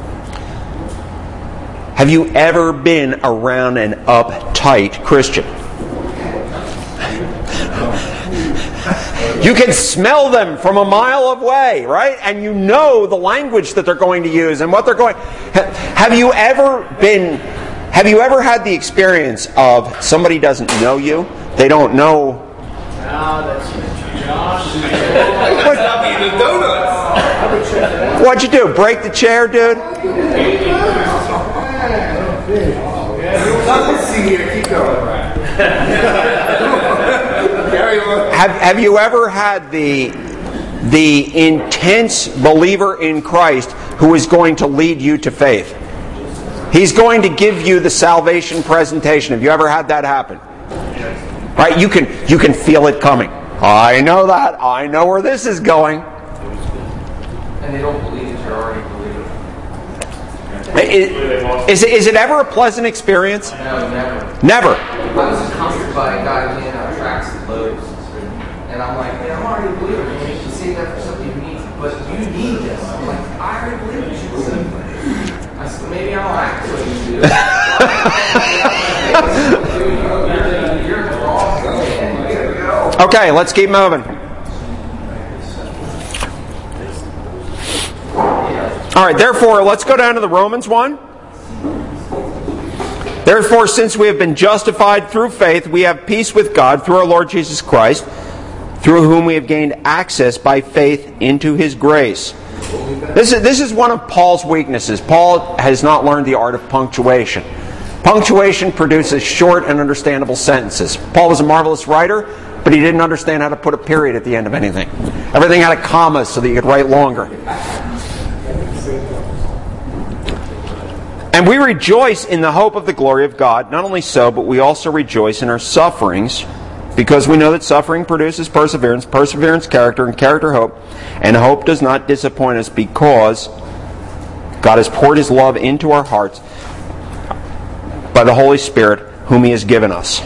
Have you ever been around an uptight Christian? You can smell them from a mile away, right? And you know the language that they're going to use and what they're going. Have you ever been? Have you ever had the experience of somebody doesn't know you? They don't know. Ah, that's Josh. What'd you do? Break the chair, dude? Have Have you ever had the the intense believer in Christ who is going to lead you to faith? He's going to give you the salvation presentation. Have you ever had that happen? Right? You can you can feel it coming. I know that. I know where this is going. And they don't believe that you're already believing. Is, is, it, is it ever a pleasant experience? No, never. Never. I was just comforted by a guy who handed out tracts and loaves. And I'm like, man, I'm already a believer. Man, you should save that for something you need. But you need this. I'm like, I already believe you should believe it. I said, maybe I don't act the way you do. You're the wrong man. Okay, let's keep moving. All right, therefore, let's go down to the Romans one. Therefore, since we have been justified through faith, we have peace with God through our Lord Jesus Christ, through whom we have gained access by faith into His grace. This is, this is one of Paul's weaknesses. Paul has not learned the art of punctuation. Punctuation produces short and understandable sentences. Paul was a marvelous writer, but he didn't understand how to put a period at the end of anything. Everything had a comma so that you could write longer. And we rejoice in the hope of the glory of God. Not only so, but we also rejoice in our sufferings, because we know that suffering produces perseverance, perseverance character, and character hope. And hope does not disappoint us, because God has poured His love into our hearts by the Holy Spirit, whom He has given us.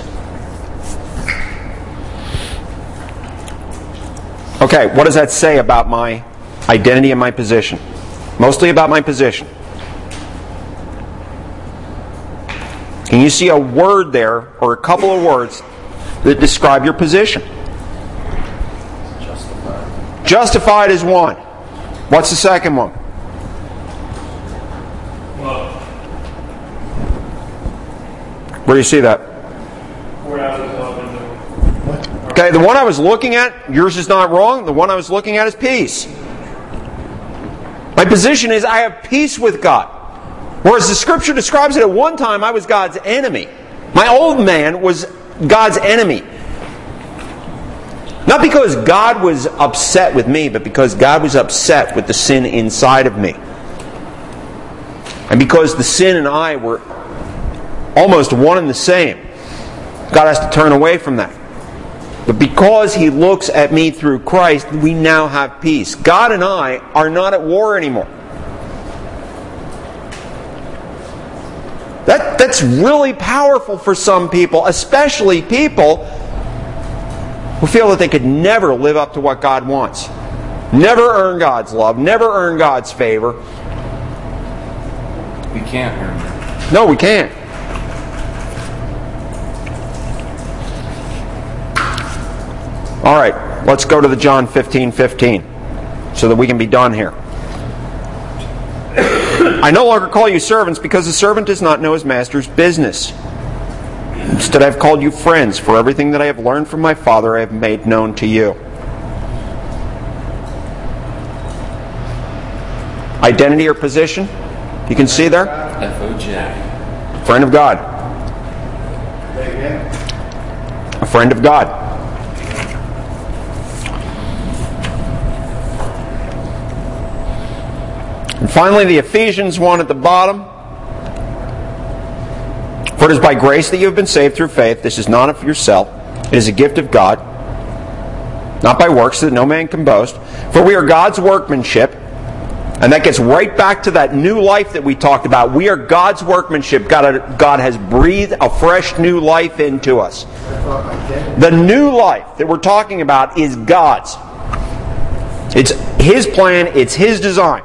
Okay, what does that say about my identity and my position? Mostly about my position. Can you see a word there, or a couple of words, that describe your position? Justified. Justified is one. What's the second one? Love. Where do you see that? Where I was loving them. Okay, the one I was looking at, yours is not wrong. The one I was looking at is peace. My position is I have peace with God. Whereas the Scripture describes it at one time, I was God's enemy. My old man was God's enemy. Not because God was upset with me, but because God was upset with the sin inside of me. And because the sin and I were almost one and the same, God has to turn away from that. But because He looks at me through Christ, we now have peace. God and I are not at war anymore. That, that's really powerful for some people, especially people who feel that they could never live up to what God wants. Never earn God's love, never earn God's favor. We can't earn it. No, we can't. All right, let's go to the John fifteen fifteen so that we can be done here. I no longer call you servants because the servant does not know his master's business. Instead, I have called you friends, for everything that I have learned from my Father I have made known to you. Identity or position? You can see there? F O J. Friend of God. A friend of God. And finally, the Ephesians one at the bottom. For it is by grace that you have been saved through faith. This is not of yourself. It is a gift of God, not by works, so that no man can boast. For we are God's workmanship. And that gets right back to that new life that we talked about. We are God's workmanship. God, God has breathed a fresh new life into us. The new life that we're talking about is God's. It's His plan. It's His design.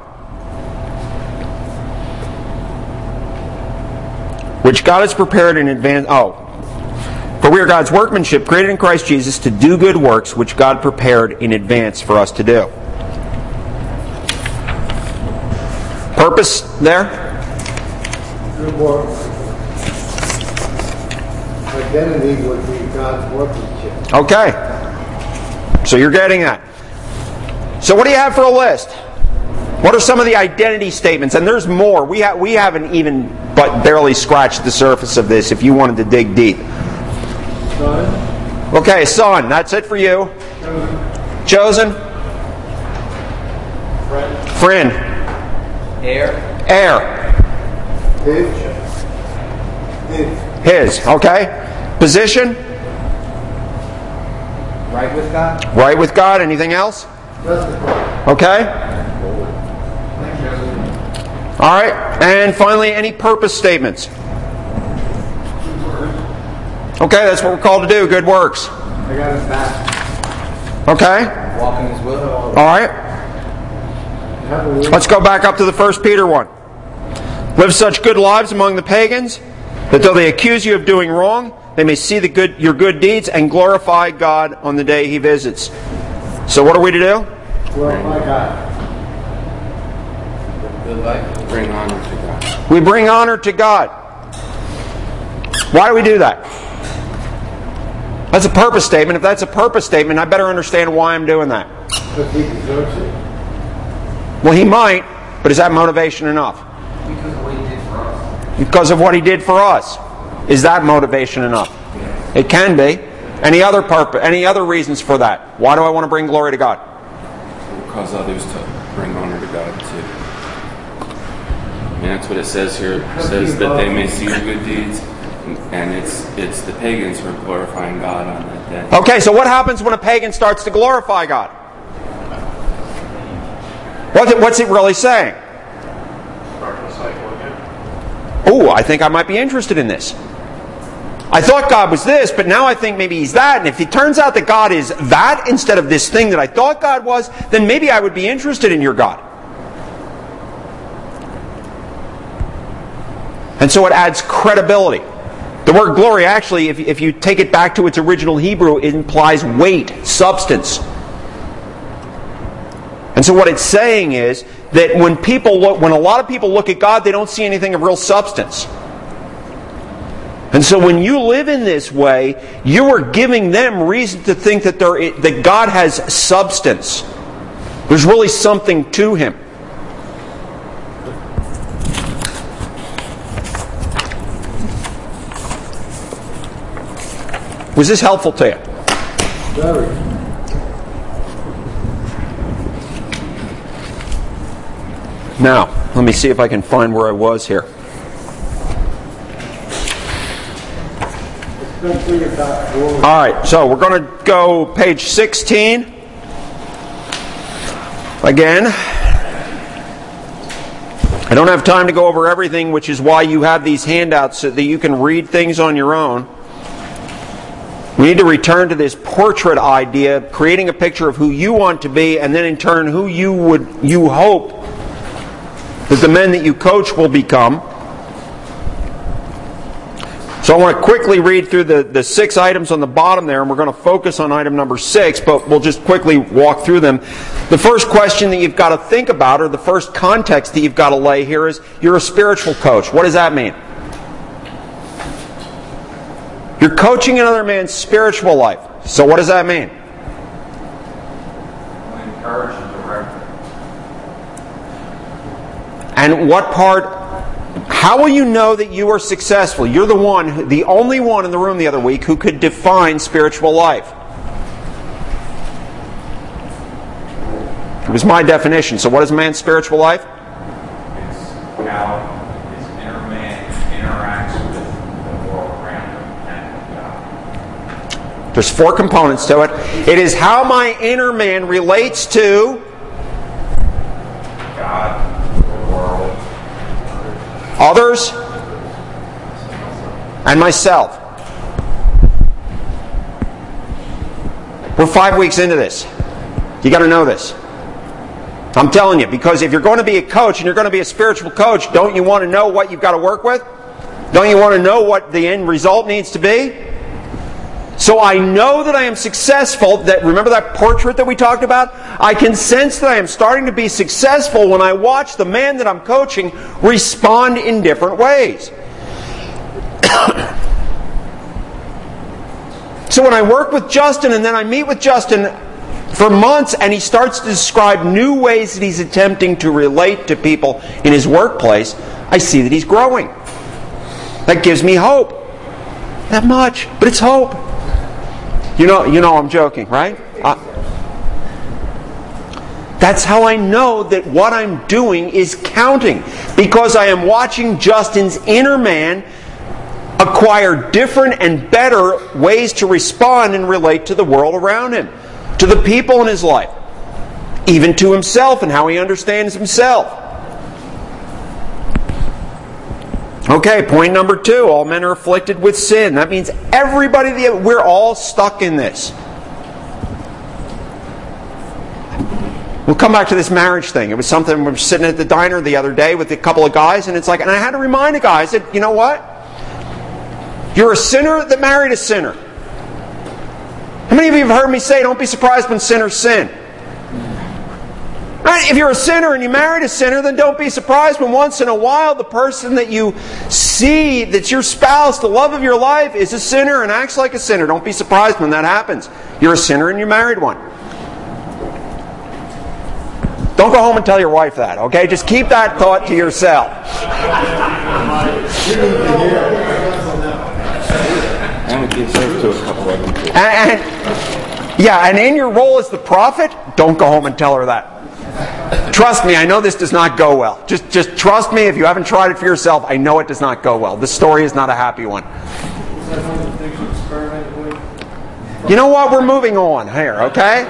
Which God has prepared in advance. Oh. For we are God's workmanship, created in Christ Jesus to do good works, which God prepared in advance for us to do. Purpose there? Good work. Identity would be God's workmanship. Okay. So you're getting that. So what do you have for a list? What are some of the identity statements? And there's more. We, ha- we haven't even but barely scratched the surface of this if you wanted to dig deep. Son. Okay, son. That's it for you. Chosen. Friend. Friend. Heir. Heir. His. His. His. Okay. Position. Right with God. Right with God. Anything else? Justified. Okay. All right. And finally, any purpose statements? Okay, that's what we're called to do. Good works. I got it back. Okay. Walking His will. All right. Let's go back up to the First Peter one. Live such good lives among the pagans, that though they accuse you of doing wrong, they may see the good, your good deeds and glorify God on the day He visits. So what are we to do? Glorify God. Good life. Bring honor to God. We bring honor to God. Why do we do that? That's a purpose statement. If that's a purpose statement, I better understand why I'm doing that. Because He deserves it. Well, He might, but is that motivation enough? Because of what He did for us. Because of what He did for us. Is that motivation enough? It can be. Any other purpose? Any other reasons for that? Why do I want to bring glory to God? It will cause others to bring honor to God too. I mean, that's what it says here. It says that they may see your good deeds, and it's it's the pagans who are glorifying God on that day. Okay, so what happens when a pagan starts to glorify God? What's it, what's it really saying? Oh, I think I might be interested in this. I thought God was this, but now I think maybe He's that. And if it turns out that God is that instead of this thing that I thought God was, then maybe I would be interested in your God. And so it adds credibility. The word glory actually, if, if you take it back to its original Hebrew, it implies weight, substance. And so what it's saying is that when people look, when a lot of people look at God, they don't see anything of real substance. And so when you live in this way, you are giving them reason to think that there, that God has substance. There's really something to Him. Was this helpful to you? Very. Now, let me see if I can find where I was here. All right, so we're going to go page sixteen. Again, I don't have time to go over everything, which is why you have these handouts so that you can read things on your own. We need to return to this portrait idea, creating a picture of who you want to be, and then in turn who you would you hope that the men that you coach will become. So I want to quickly read through the, the six items on the bottom there, and we're going to focus on item number six, but we'll just quickly walk through them. The first question that you've got to think about, or the first context that you've got to lay here, is you're a spiritual coach. What does that mean? You're coaching another man's spiritual life. So what does that mean? Encourage and direct. And what part... How will you know that you are successful? You're the one, the only one in the room the other week who could define spiritual life. It was my definition. So what is a man's spiritual life? It's how his inner man interacts with the world around him and God. There's four components to it. It is how my inner man relates to God, the world, others, and myself. We're five weeks into this. You got to know this. I'm telling you, because if you're going to be a coach and you're going to be a spiritual coach, don't you want to know what you've got to work with? Don't you want to know what the end result needs to be? So I know that I am successful. That remember that portrait that we talked about? I can sense that I am starting to be successful when I watch the man that I'm coaching respond in different ways. So when I work with Justin and then I meet with Justin for months and he starts to describe new ways that he's attempting to relate to people in his workplace, I see that he's growing. That gives me hope. Not much, but it's hope. You know, you know I'm joking, right? Uh, that's how I know that what I'm doing is counting. Because I am watching Justin's inner man acquire different and better ways to respond and relate to the world around him. To the people in his life. Even to himself and how he understands himself. Okay, point number two. All men are afflicted with sin. That means everybody, we're all stuck in this. We'll come back to this marriage thing. It was something, we were sitting at the diner the other day with a couple of guys, and it's like, and I had to remind a guy, I said, you know what? You're a sinner that married a sinner. How many of you have heard me say, don't be surprised when sinners sin? Right? If you're a sinner and you married a sinner, then don't be surprised when once in a while the person that you see that's your spouse, the love of your life, is a sinner and acts like a sinner. Don't be surprised when that happens. You're a sinner and you married one. Don't go home and tell your wife that, okay? Just keep that thought to yourself. And we give serve to a couple of them too. And, and, yeah, and in your role as the prophet, don't go home and tell her that. Trust me, I know this does not go well. Just, just trust me, if you haven't tried it for yourself, I know it does not go well. This story is not a happy one. You know what? We're moving on here, okay?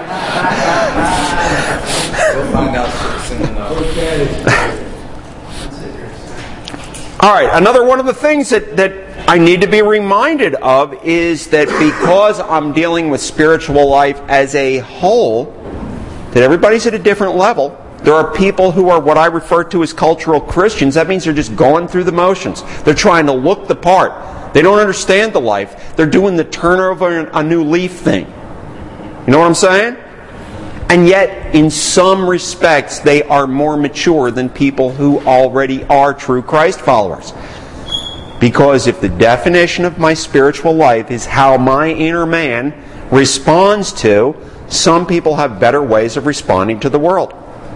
All right, another one of the things that, that I need to be reminded of is that because I'm dealing with spiritual life as a whole, that everybody's at a different level. There are people who are what I refer to as cultural Christians. That means they're just going through the motions. They're trying to look the part. They don't understand the life. They're doing the turn over a new leaf thing. You know what I'm saying? And yet, in some respects, they are more mature than people who already are true Christ followers. Because if the definition of my spiritual life is how my inner man responds to, some people have better ways of responding to the world.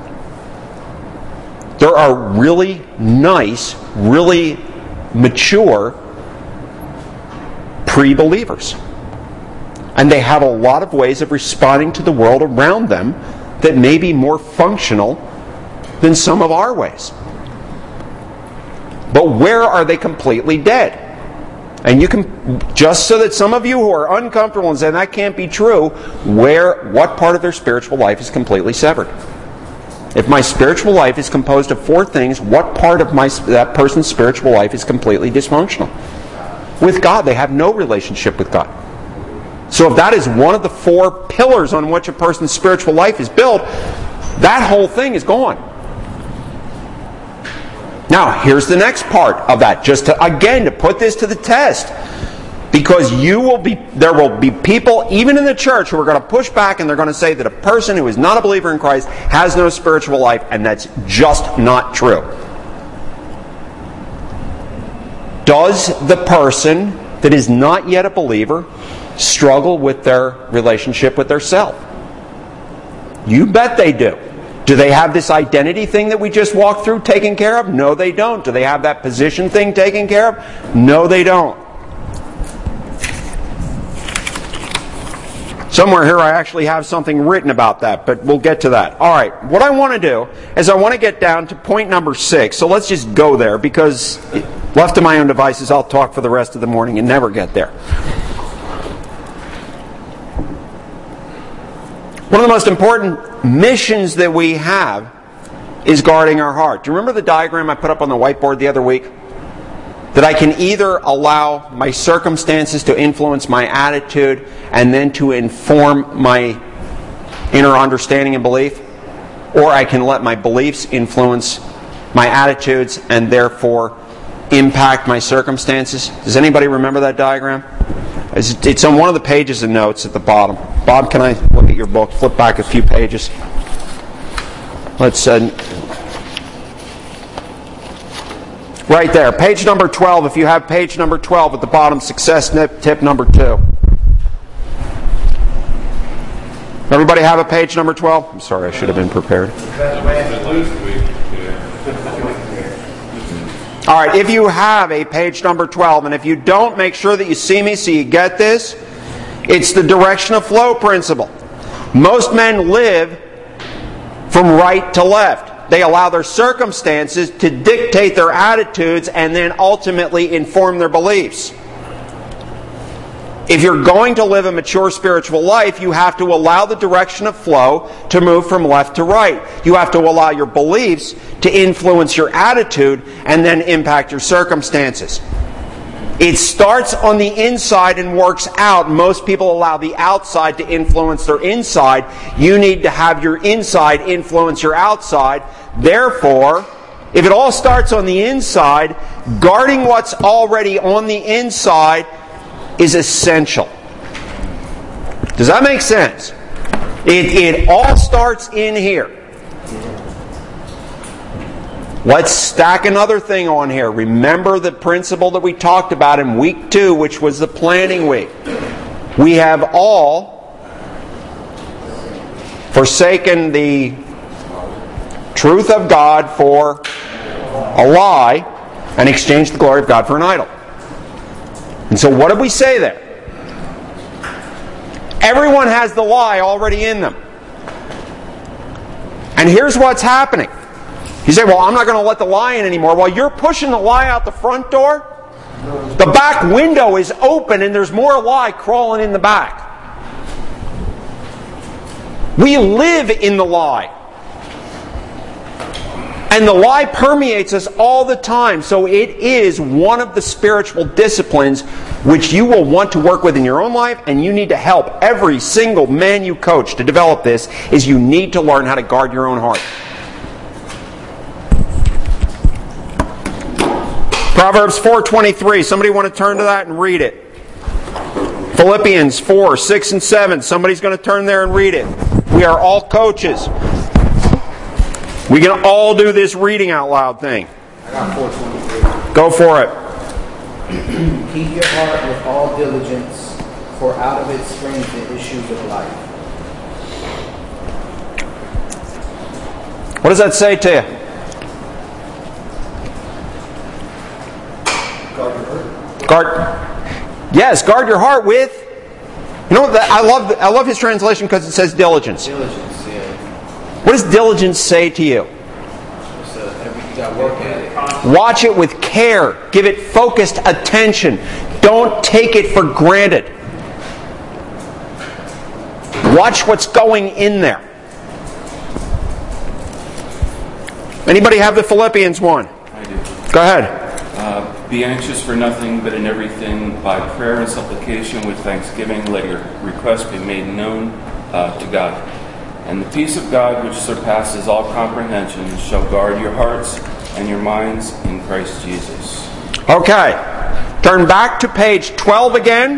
There are really nice, really mature pre-believers. And they have a lot of ways of responding to the world around them that may be more functional than some of our ways. But where are they completely dead? And you can, just so that some of you who are uncomfortable and say that can't be true, where, what part of their spiritual life is completely severed? If my spiritual life is composed of four things, what part of my that person's spiritual life is completely dysfunctional? With God, they have no relationship with God. So if that is one of the four pillars on which a person's spiritual life is built, that whole thing is gone. Now, here's the next part of that, just to, again, to put this to the test. Because you will be, there will be people, even in the church, who are going to push back and they're going to say that a person who is not a believer in Christ has no spiritual life, and that's just not true. Does the person that is not yet a believer struggle with their relationship with their self? You bet they do. Do they have this identity thing that we just walked through taken care of? No, they don't. Do they have that position thing taken care of? No, they don't. Somewhere here I actually have something written about that, but we'll get to that. All right, what I want to do is I want to get down to point number six. So let's just go there, because left to my own devices, I'll talk for the rest of the morning and never get there. One of the most important missions that we have is guarding our heart. Do you remember the diagram I put up on the whiteboard the other week? That I can either allow my circumstances to influence my attitude and then to inform my inner understanding and belief, or I can let my beliefs influence my attitudes and therefore impact my circumstances. Does anybody remember that diagram? It's on one of the pages of notes at the bottom. Bob, can I look at your book? Flip back a few pages. Let's... Uh, Right there, page number twelve. If you have page number twelve at the bottom, success tip number two. Everybody have a page number twelve? I'm sorry, I should have been prepared. All right, if you have a page number twelve, and if you don't, make sure that you see me so you get this. It's the direction of flow principle. Most men live from right to left. They allow their circumstances to dictate their attitudes and then ultimately inform their beliefs. If you're going to live a mature spiritual life, you have to allow the direction of flow to move from left to right. You have to allow your beliefs to influence your attitude and then impact your circumstances. It starts on the inside and works out. Most people allow the outside to influence their inside. You need to have your inside influence your outside. Therefore, if it all starts on the inside, guarding what's already on the inside is essential. Does that make sense? It, it all starts in here. Let's stack another thing on here. Remember the principle that we talked about in week two, which was the planning week. We have all forsaken the truth of God for a lie and exchanged the glory of God for an idol. And so what did we say there? Everyone has the lie already in them. And here's what's happening. You say, well, I'm not going to let the lie in anymore. Well, you're pushing the lie out the front door. The back window is open and there's more lie crawling in the back. We live in the lie. And the lie permeates us all the time. So it is one of the spiritual disciplines which you will want to work with in your own life, and you need to help every single man you coach to develop this, is you need to learn how to guard your own heart. Proverbs four twenty-three. Somebody want to turn to that and read it? Philippians four, six, and seven. Somebody's going to turn there and read it. We are all coaches. We can all do this reading out loud thing. I got four twenty-three. Go for it. Keep your heart with all diligence, for out of it springs the issues of life. What does that say to you? Guard your heart. Guard. Yes, guard your heart with. You know what? I love. I love his translation because it says diligence. Diligence, yeah. What does diligence say to you? So every, you got to work at it. Watch it with care. Give it focused attention. Don't take it for granted. Watch what's going in there. Anybody have the Philippians one? I do. Go ahead. Uh, be anxious for nothing, but in everything, by prayer and supplication with thanksgiving, let your requests be made known uh, to God. And the peace of God, which surpasses all comprehension, shall guard your hearts and your minds in Christ Jesus. Okay. Turn back to page twelve again.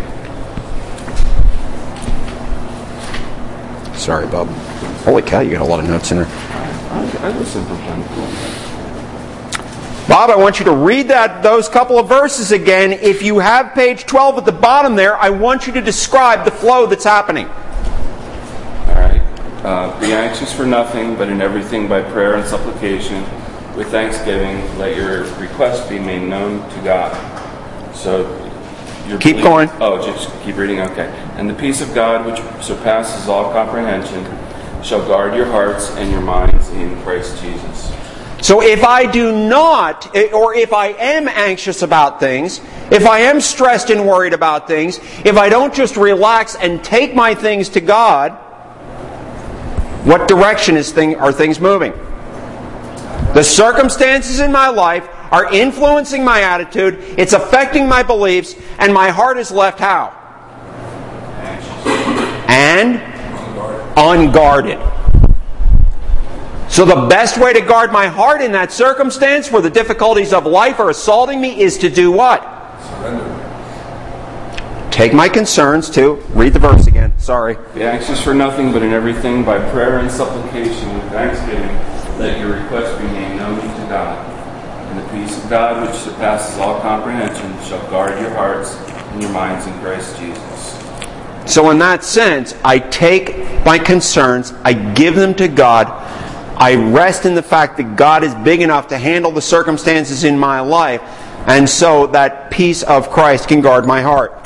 Sorry, Bob. Holy cow, you got a lot of notes in there. I, I listen from time to time. Bob, I want you to read that those couple of verses again. If you have page twelve at the bottom there, I want you to describe the flow that's happening. All right. Uh, be anxious for nothing, but in everything by prayer and supplication, with thanksgiving, let your requests be made known to God. So, you're Keep believing- going. Oh, just keep reading. Okay. And the peace of God, which surpasses all comprehension, shall guard your hearts and your minds in Christ Jesus. So if I do not, or if I am anxious about things, if I am stressed and worried about things, if I don't just relax and take my things to God, what direction is thing, are things moving? The circumstances in my life are influencing my attitude, it's affecting my beliefs, and my heart is left how? And unguarded. So the best way to guard my heart in that circumstance where the difficulties of life are assaulting me is to do what? Surrender. Take my concerns to, read the verse again, sorry. Be anxious for nothing, but in everything by prayer and supplication with thanksgiving, let your requests be made known to God. And the peace of God, which surpasses all comprehension, shall guard your hearts and your minds in Christ Jesus. So in that sense, I take my concerns, I give them to God, I rest in the fact that God is big enough to handle the circumstances in my life, and so that peace of Christ can guard my heart.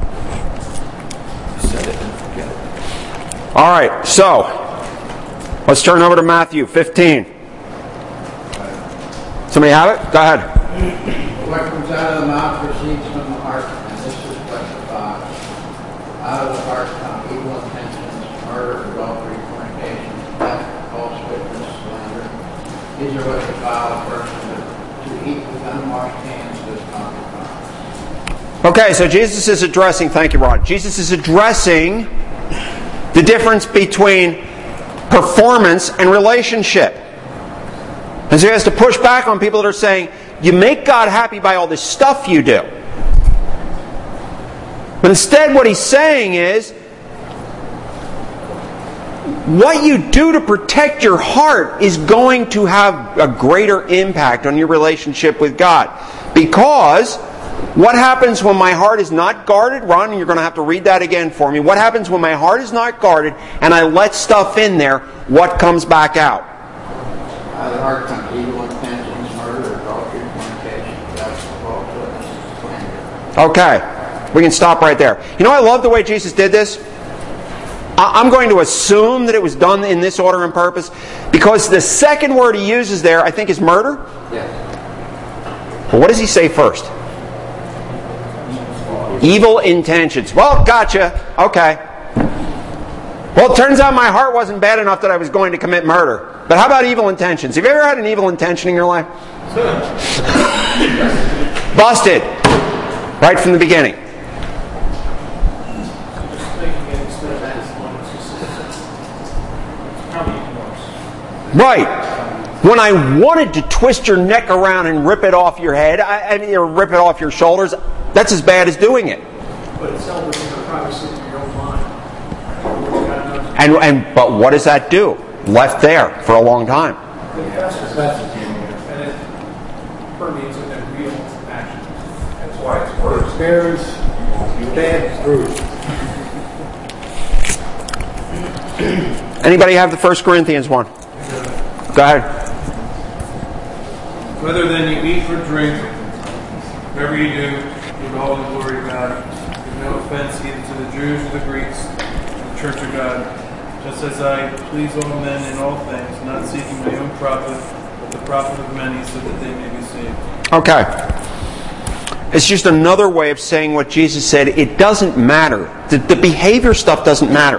Set it and forget it. All right, so let's turn over to Matthew fifteen. Somebody have it? Go ahead. What comes out of the mouth proceeds from the heart, and this is what the thought. Out of the heart come evil intentions, murder, adultery, fornication, theft, false witness, slander. These are what defile a person. To eat with unwashed hands does not defile. Okay, so Jesus is addressing, thank you, Rod. Jesus is addressing the difference between performance and relationship. And so he has to push back on people that are saying, you make God happy by all this stuff you do. But instead what he's saying is, what you do to protect your heart is going to have a greater impact on your relationship with God. Because what happens when my heart is not guarded? Ron, you're going to have to read that again for me. What happens when my heart is not guarded and I let stuff in there? What comes back out? Out of the heart come evil intentions, murder, adultery, fornication, theft, false witness, slander. Okay, we can stop right there. You know, I love the way Jesus did this. I'm going to assume that it was done in this order and purpose because the second word he uses there, I think, is murder. Yes. But what does he say first? Evil intentions. Well, gotcha. Okay. Well, it turns out my heart wasn't bad enough that I was going to commit murder. But how about evil intentions? Have you ever had an evil intention in your life? Busted. Right from the beginning. Right. When I wanted to twist your neck around and rip it off your head, I, I mean, or rip it off your shoulders, that's as bad as doing it. But it's held within the privacy of your own mind. And, and but what does that do? Left there for a long time. It festers. And it permeates into real action. That's why it's worse. It bears bad fruit. Anybody have the First Corinthians one? Go ahead. Whether then you eat or drink, whatever you do, give all the glory to God. Give no offense either to the Jews or the Greeks, or the church of God. Just as I please all men in all things, not seeking my own profit, but the profit of many, so that they may be saved. Okay. It's just another way of saying what Jesus said. It doesn't matter. The, the behavior stuff doesn't matter.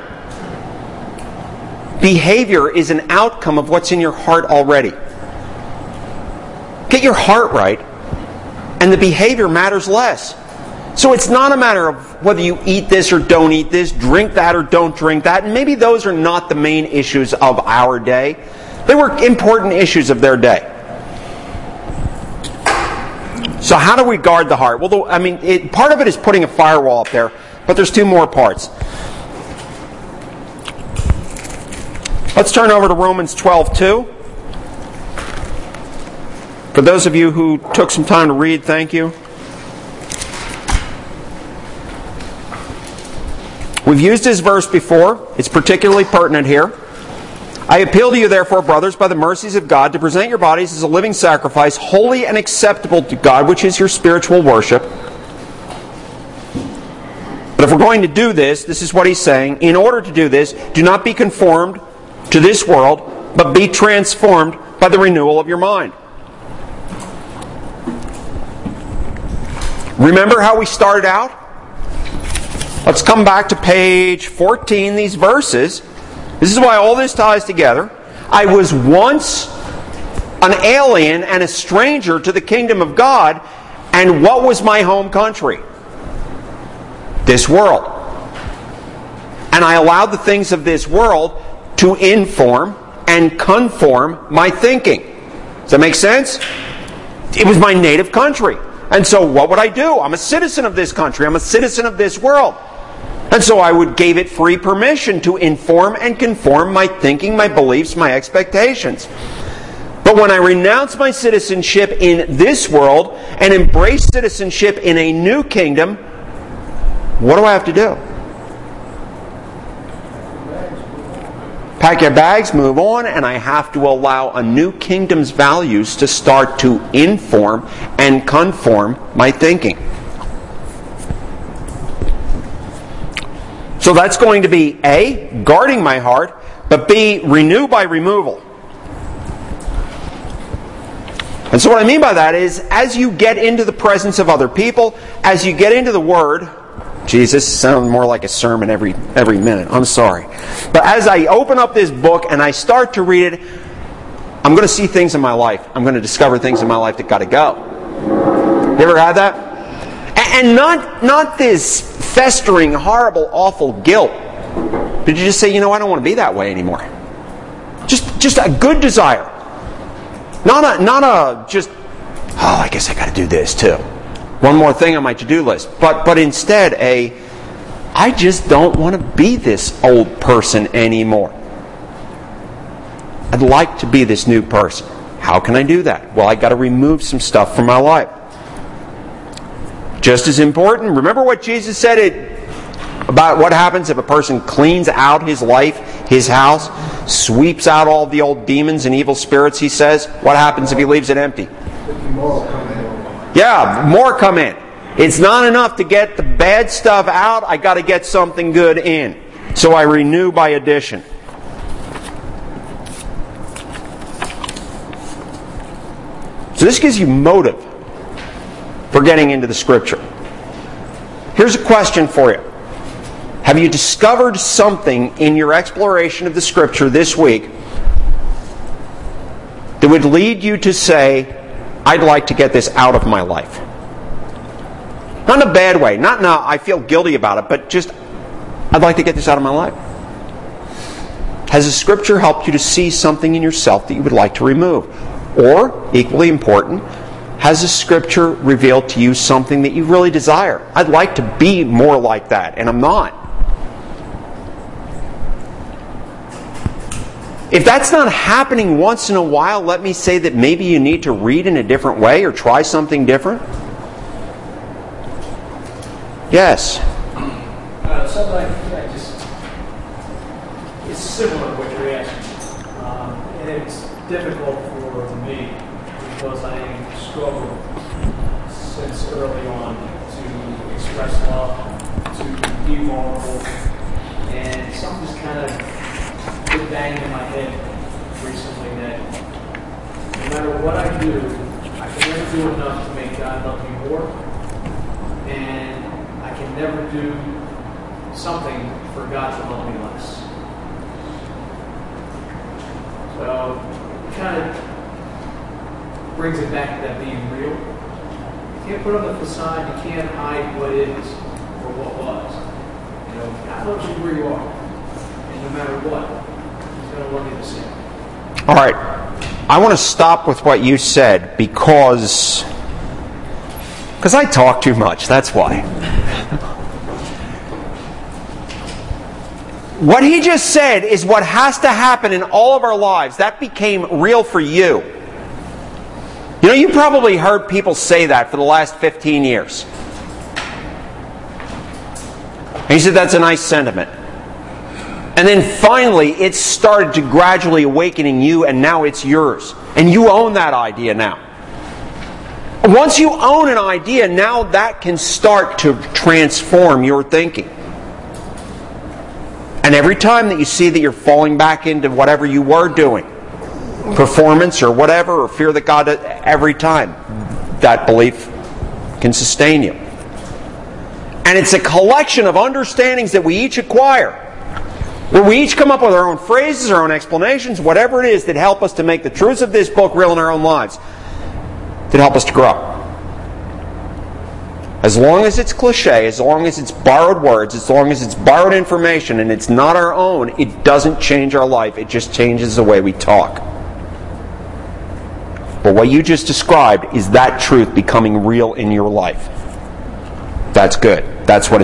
Behavior is an outcome of what's in your heart already. Get your heart right, and the behavior matters less. So it's not a matter of whether you eat this or don't eat this, drink that or don't drink that. And maybe those are not the main issues of our day. They were important issues of their day. So how do we guard the heart? Well, I mean, it, part of it is putting a firewall up there, but there's two more parts. Let's turn over to Romans twelve two. For those of you who took some time to read, thank you. We've used this verse before. It's particularly pertinent here. I appeal to you, therefore, brothers, by the mercies of God, to present your bodies as a living sacrifice, holy and acceptable to God, which is your spiritual worship. But if we're going to do this, this is what he's saying. In order to do this, do not be conformed to this world, but be transformed by the renewal of your mind. Remember how we started out? Let's come back to page fourteen, these verses. This is why all this ties together. I was once an alien and a stranger to the kingdom of God, and what was my home country? This world. And I allowed the things of this world to inform and conform my thinking. Does that make sense? It was my native country. And so what would I do? I'm a citizen of this country. I'm a citizen of this world. And so I would give it free permission to inform and conform my thinking, my beliefs, my expectations. But when I renounce my citizenship in this world and embrace citizenship in a new kingdom, what do I have to do? Pack your bags, move on, and I have to allow a new kingdom's values to start to inform and conform my thinking. So that's going to be A, guarding my heart, but B, renew by removal. And so what I mean by that is, as you get into the presence of other people, as you get into the Word, Jesus, sounds more like a sermon every every minute. I'm sorry. But as I open up this book and I start to read it, I'm going to see things in my life. I'm going to discover things in my life that got to go. You ever had that? And not not this festering, horrible, awful guilt. Did you just say, you know, I don't want to be that way anymore? Just just a good desire. Not a not a just, oh, I guess I got to do this too. One more thing on my to-do list. But but instead a, I just don't want to be this old person anymore. I'd like to be this new person. How can I do that? Well, I got to remove some stuff from my life. Just as important, remember what Jesus said it, about what happens if a person cleans out his life, his house, sweeps out all the old demons and evil spirits, he says. What happens if he leaves it empty? Yeah, more come in. It's not enough to get the bad stuff out. I got to get something good in. So I renew by addition. So this gives you motive for getting into the Scripture. Here's a question for you. Have you discovered something in your exploration of the Scripture this week that would lead you to say, I'd like to get this out of my life? Not in a bad way. Not in a, I feel guilty about it, but just, I'd like to get this out of my life. Has the Scripture helped you to see something in yourself that you would like to remove? Or, equally important, has the Scripture revealed to you something that you really desire? I'd like to be more like that, and I'm not. If that's not happening once in a while, let me say that maybe you need to read in a different way or try something different. Yes? Uh, something I, I just, it's similar to what you're asking. Um, and it's difficult for me because I struggled since early on to express love, to be vulnerable, and something just kind of been banging in my head recently that no matter what I do, I can never do enough to make God love me more, and I can never do something for God to love me less. So it kind of brings it back to that being real. You can't put on the facade, you can't hide what is or what was. You know, God loves you where you are, and no matter what, all right, I want to stop with what you said because because I talk too much, that's why. What he just said is what has to happen in all of our lives. That became real for you. You know, you probably heard people say that for the last fifteen years. And he said that's a nice sentiment. And then finally, it started to gradually awakening you, and now it's yours. And you own that idea now. Once you own an idea, now that can start to transform your thinking. And every time that you see that you're falling back into whatever you were doing, performance or whatever, or fear that God, every time, that belief can sustain you. And it's a collection of understandings that we each acquire, where we each come up with our own phrases, our own explanations, whatever it is that help us to make the truths of this book real in our own lives, that help us to grow. As long as it's cliche, as long as it's borrowed words, as long as it's borrowed information and it's not our own, it doesn't change our life. It just changes the way we talk. But what you just described is that truth becoming real in your life. That's good. That's what it's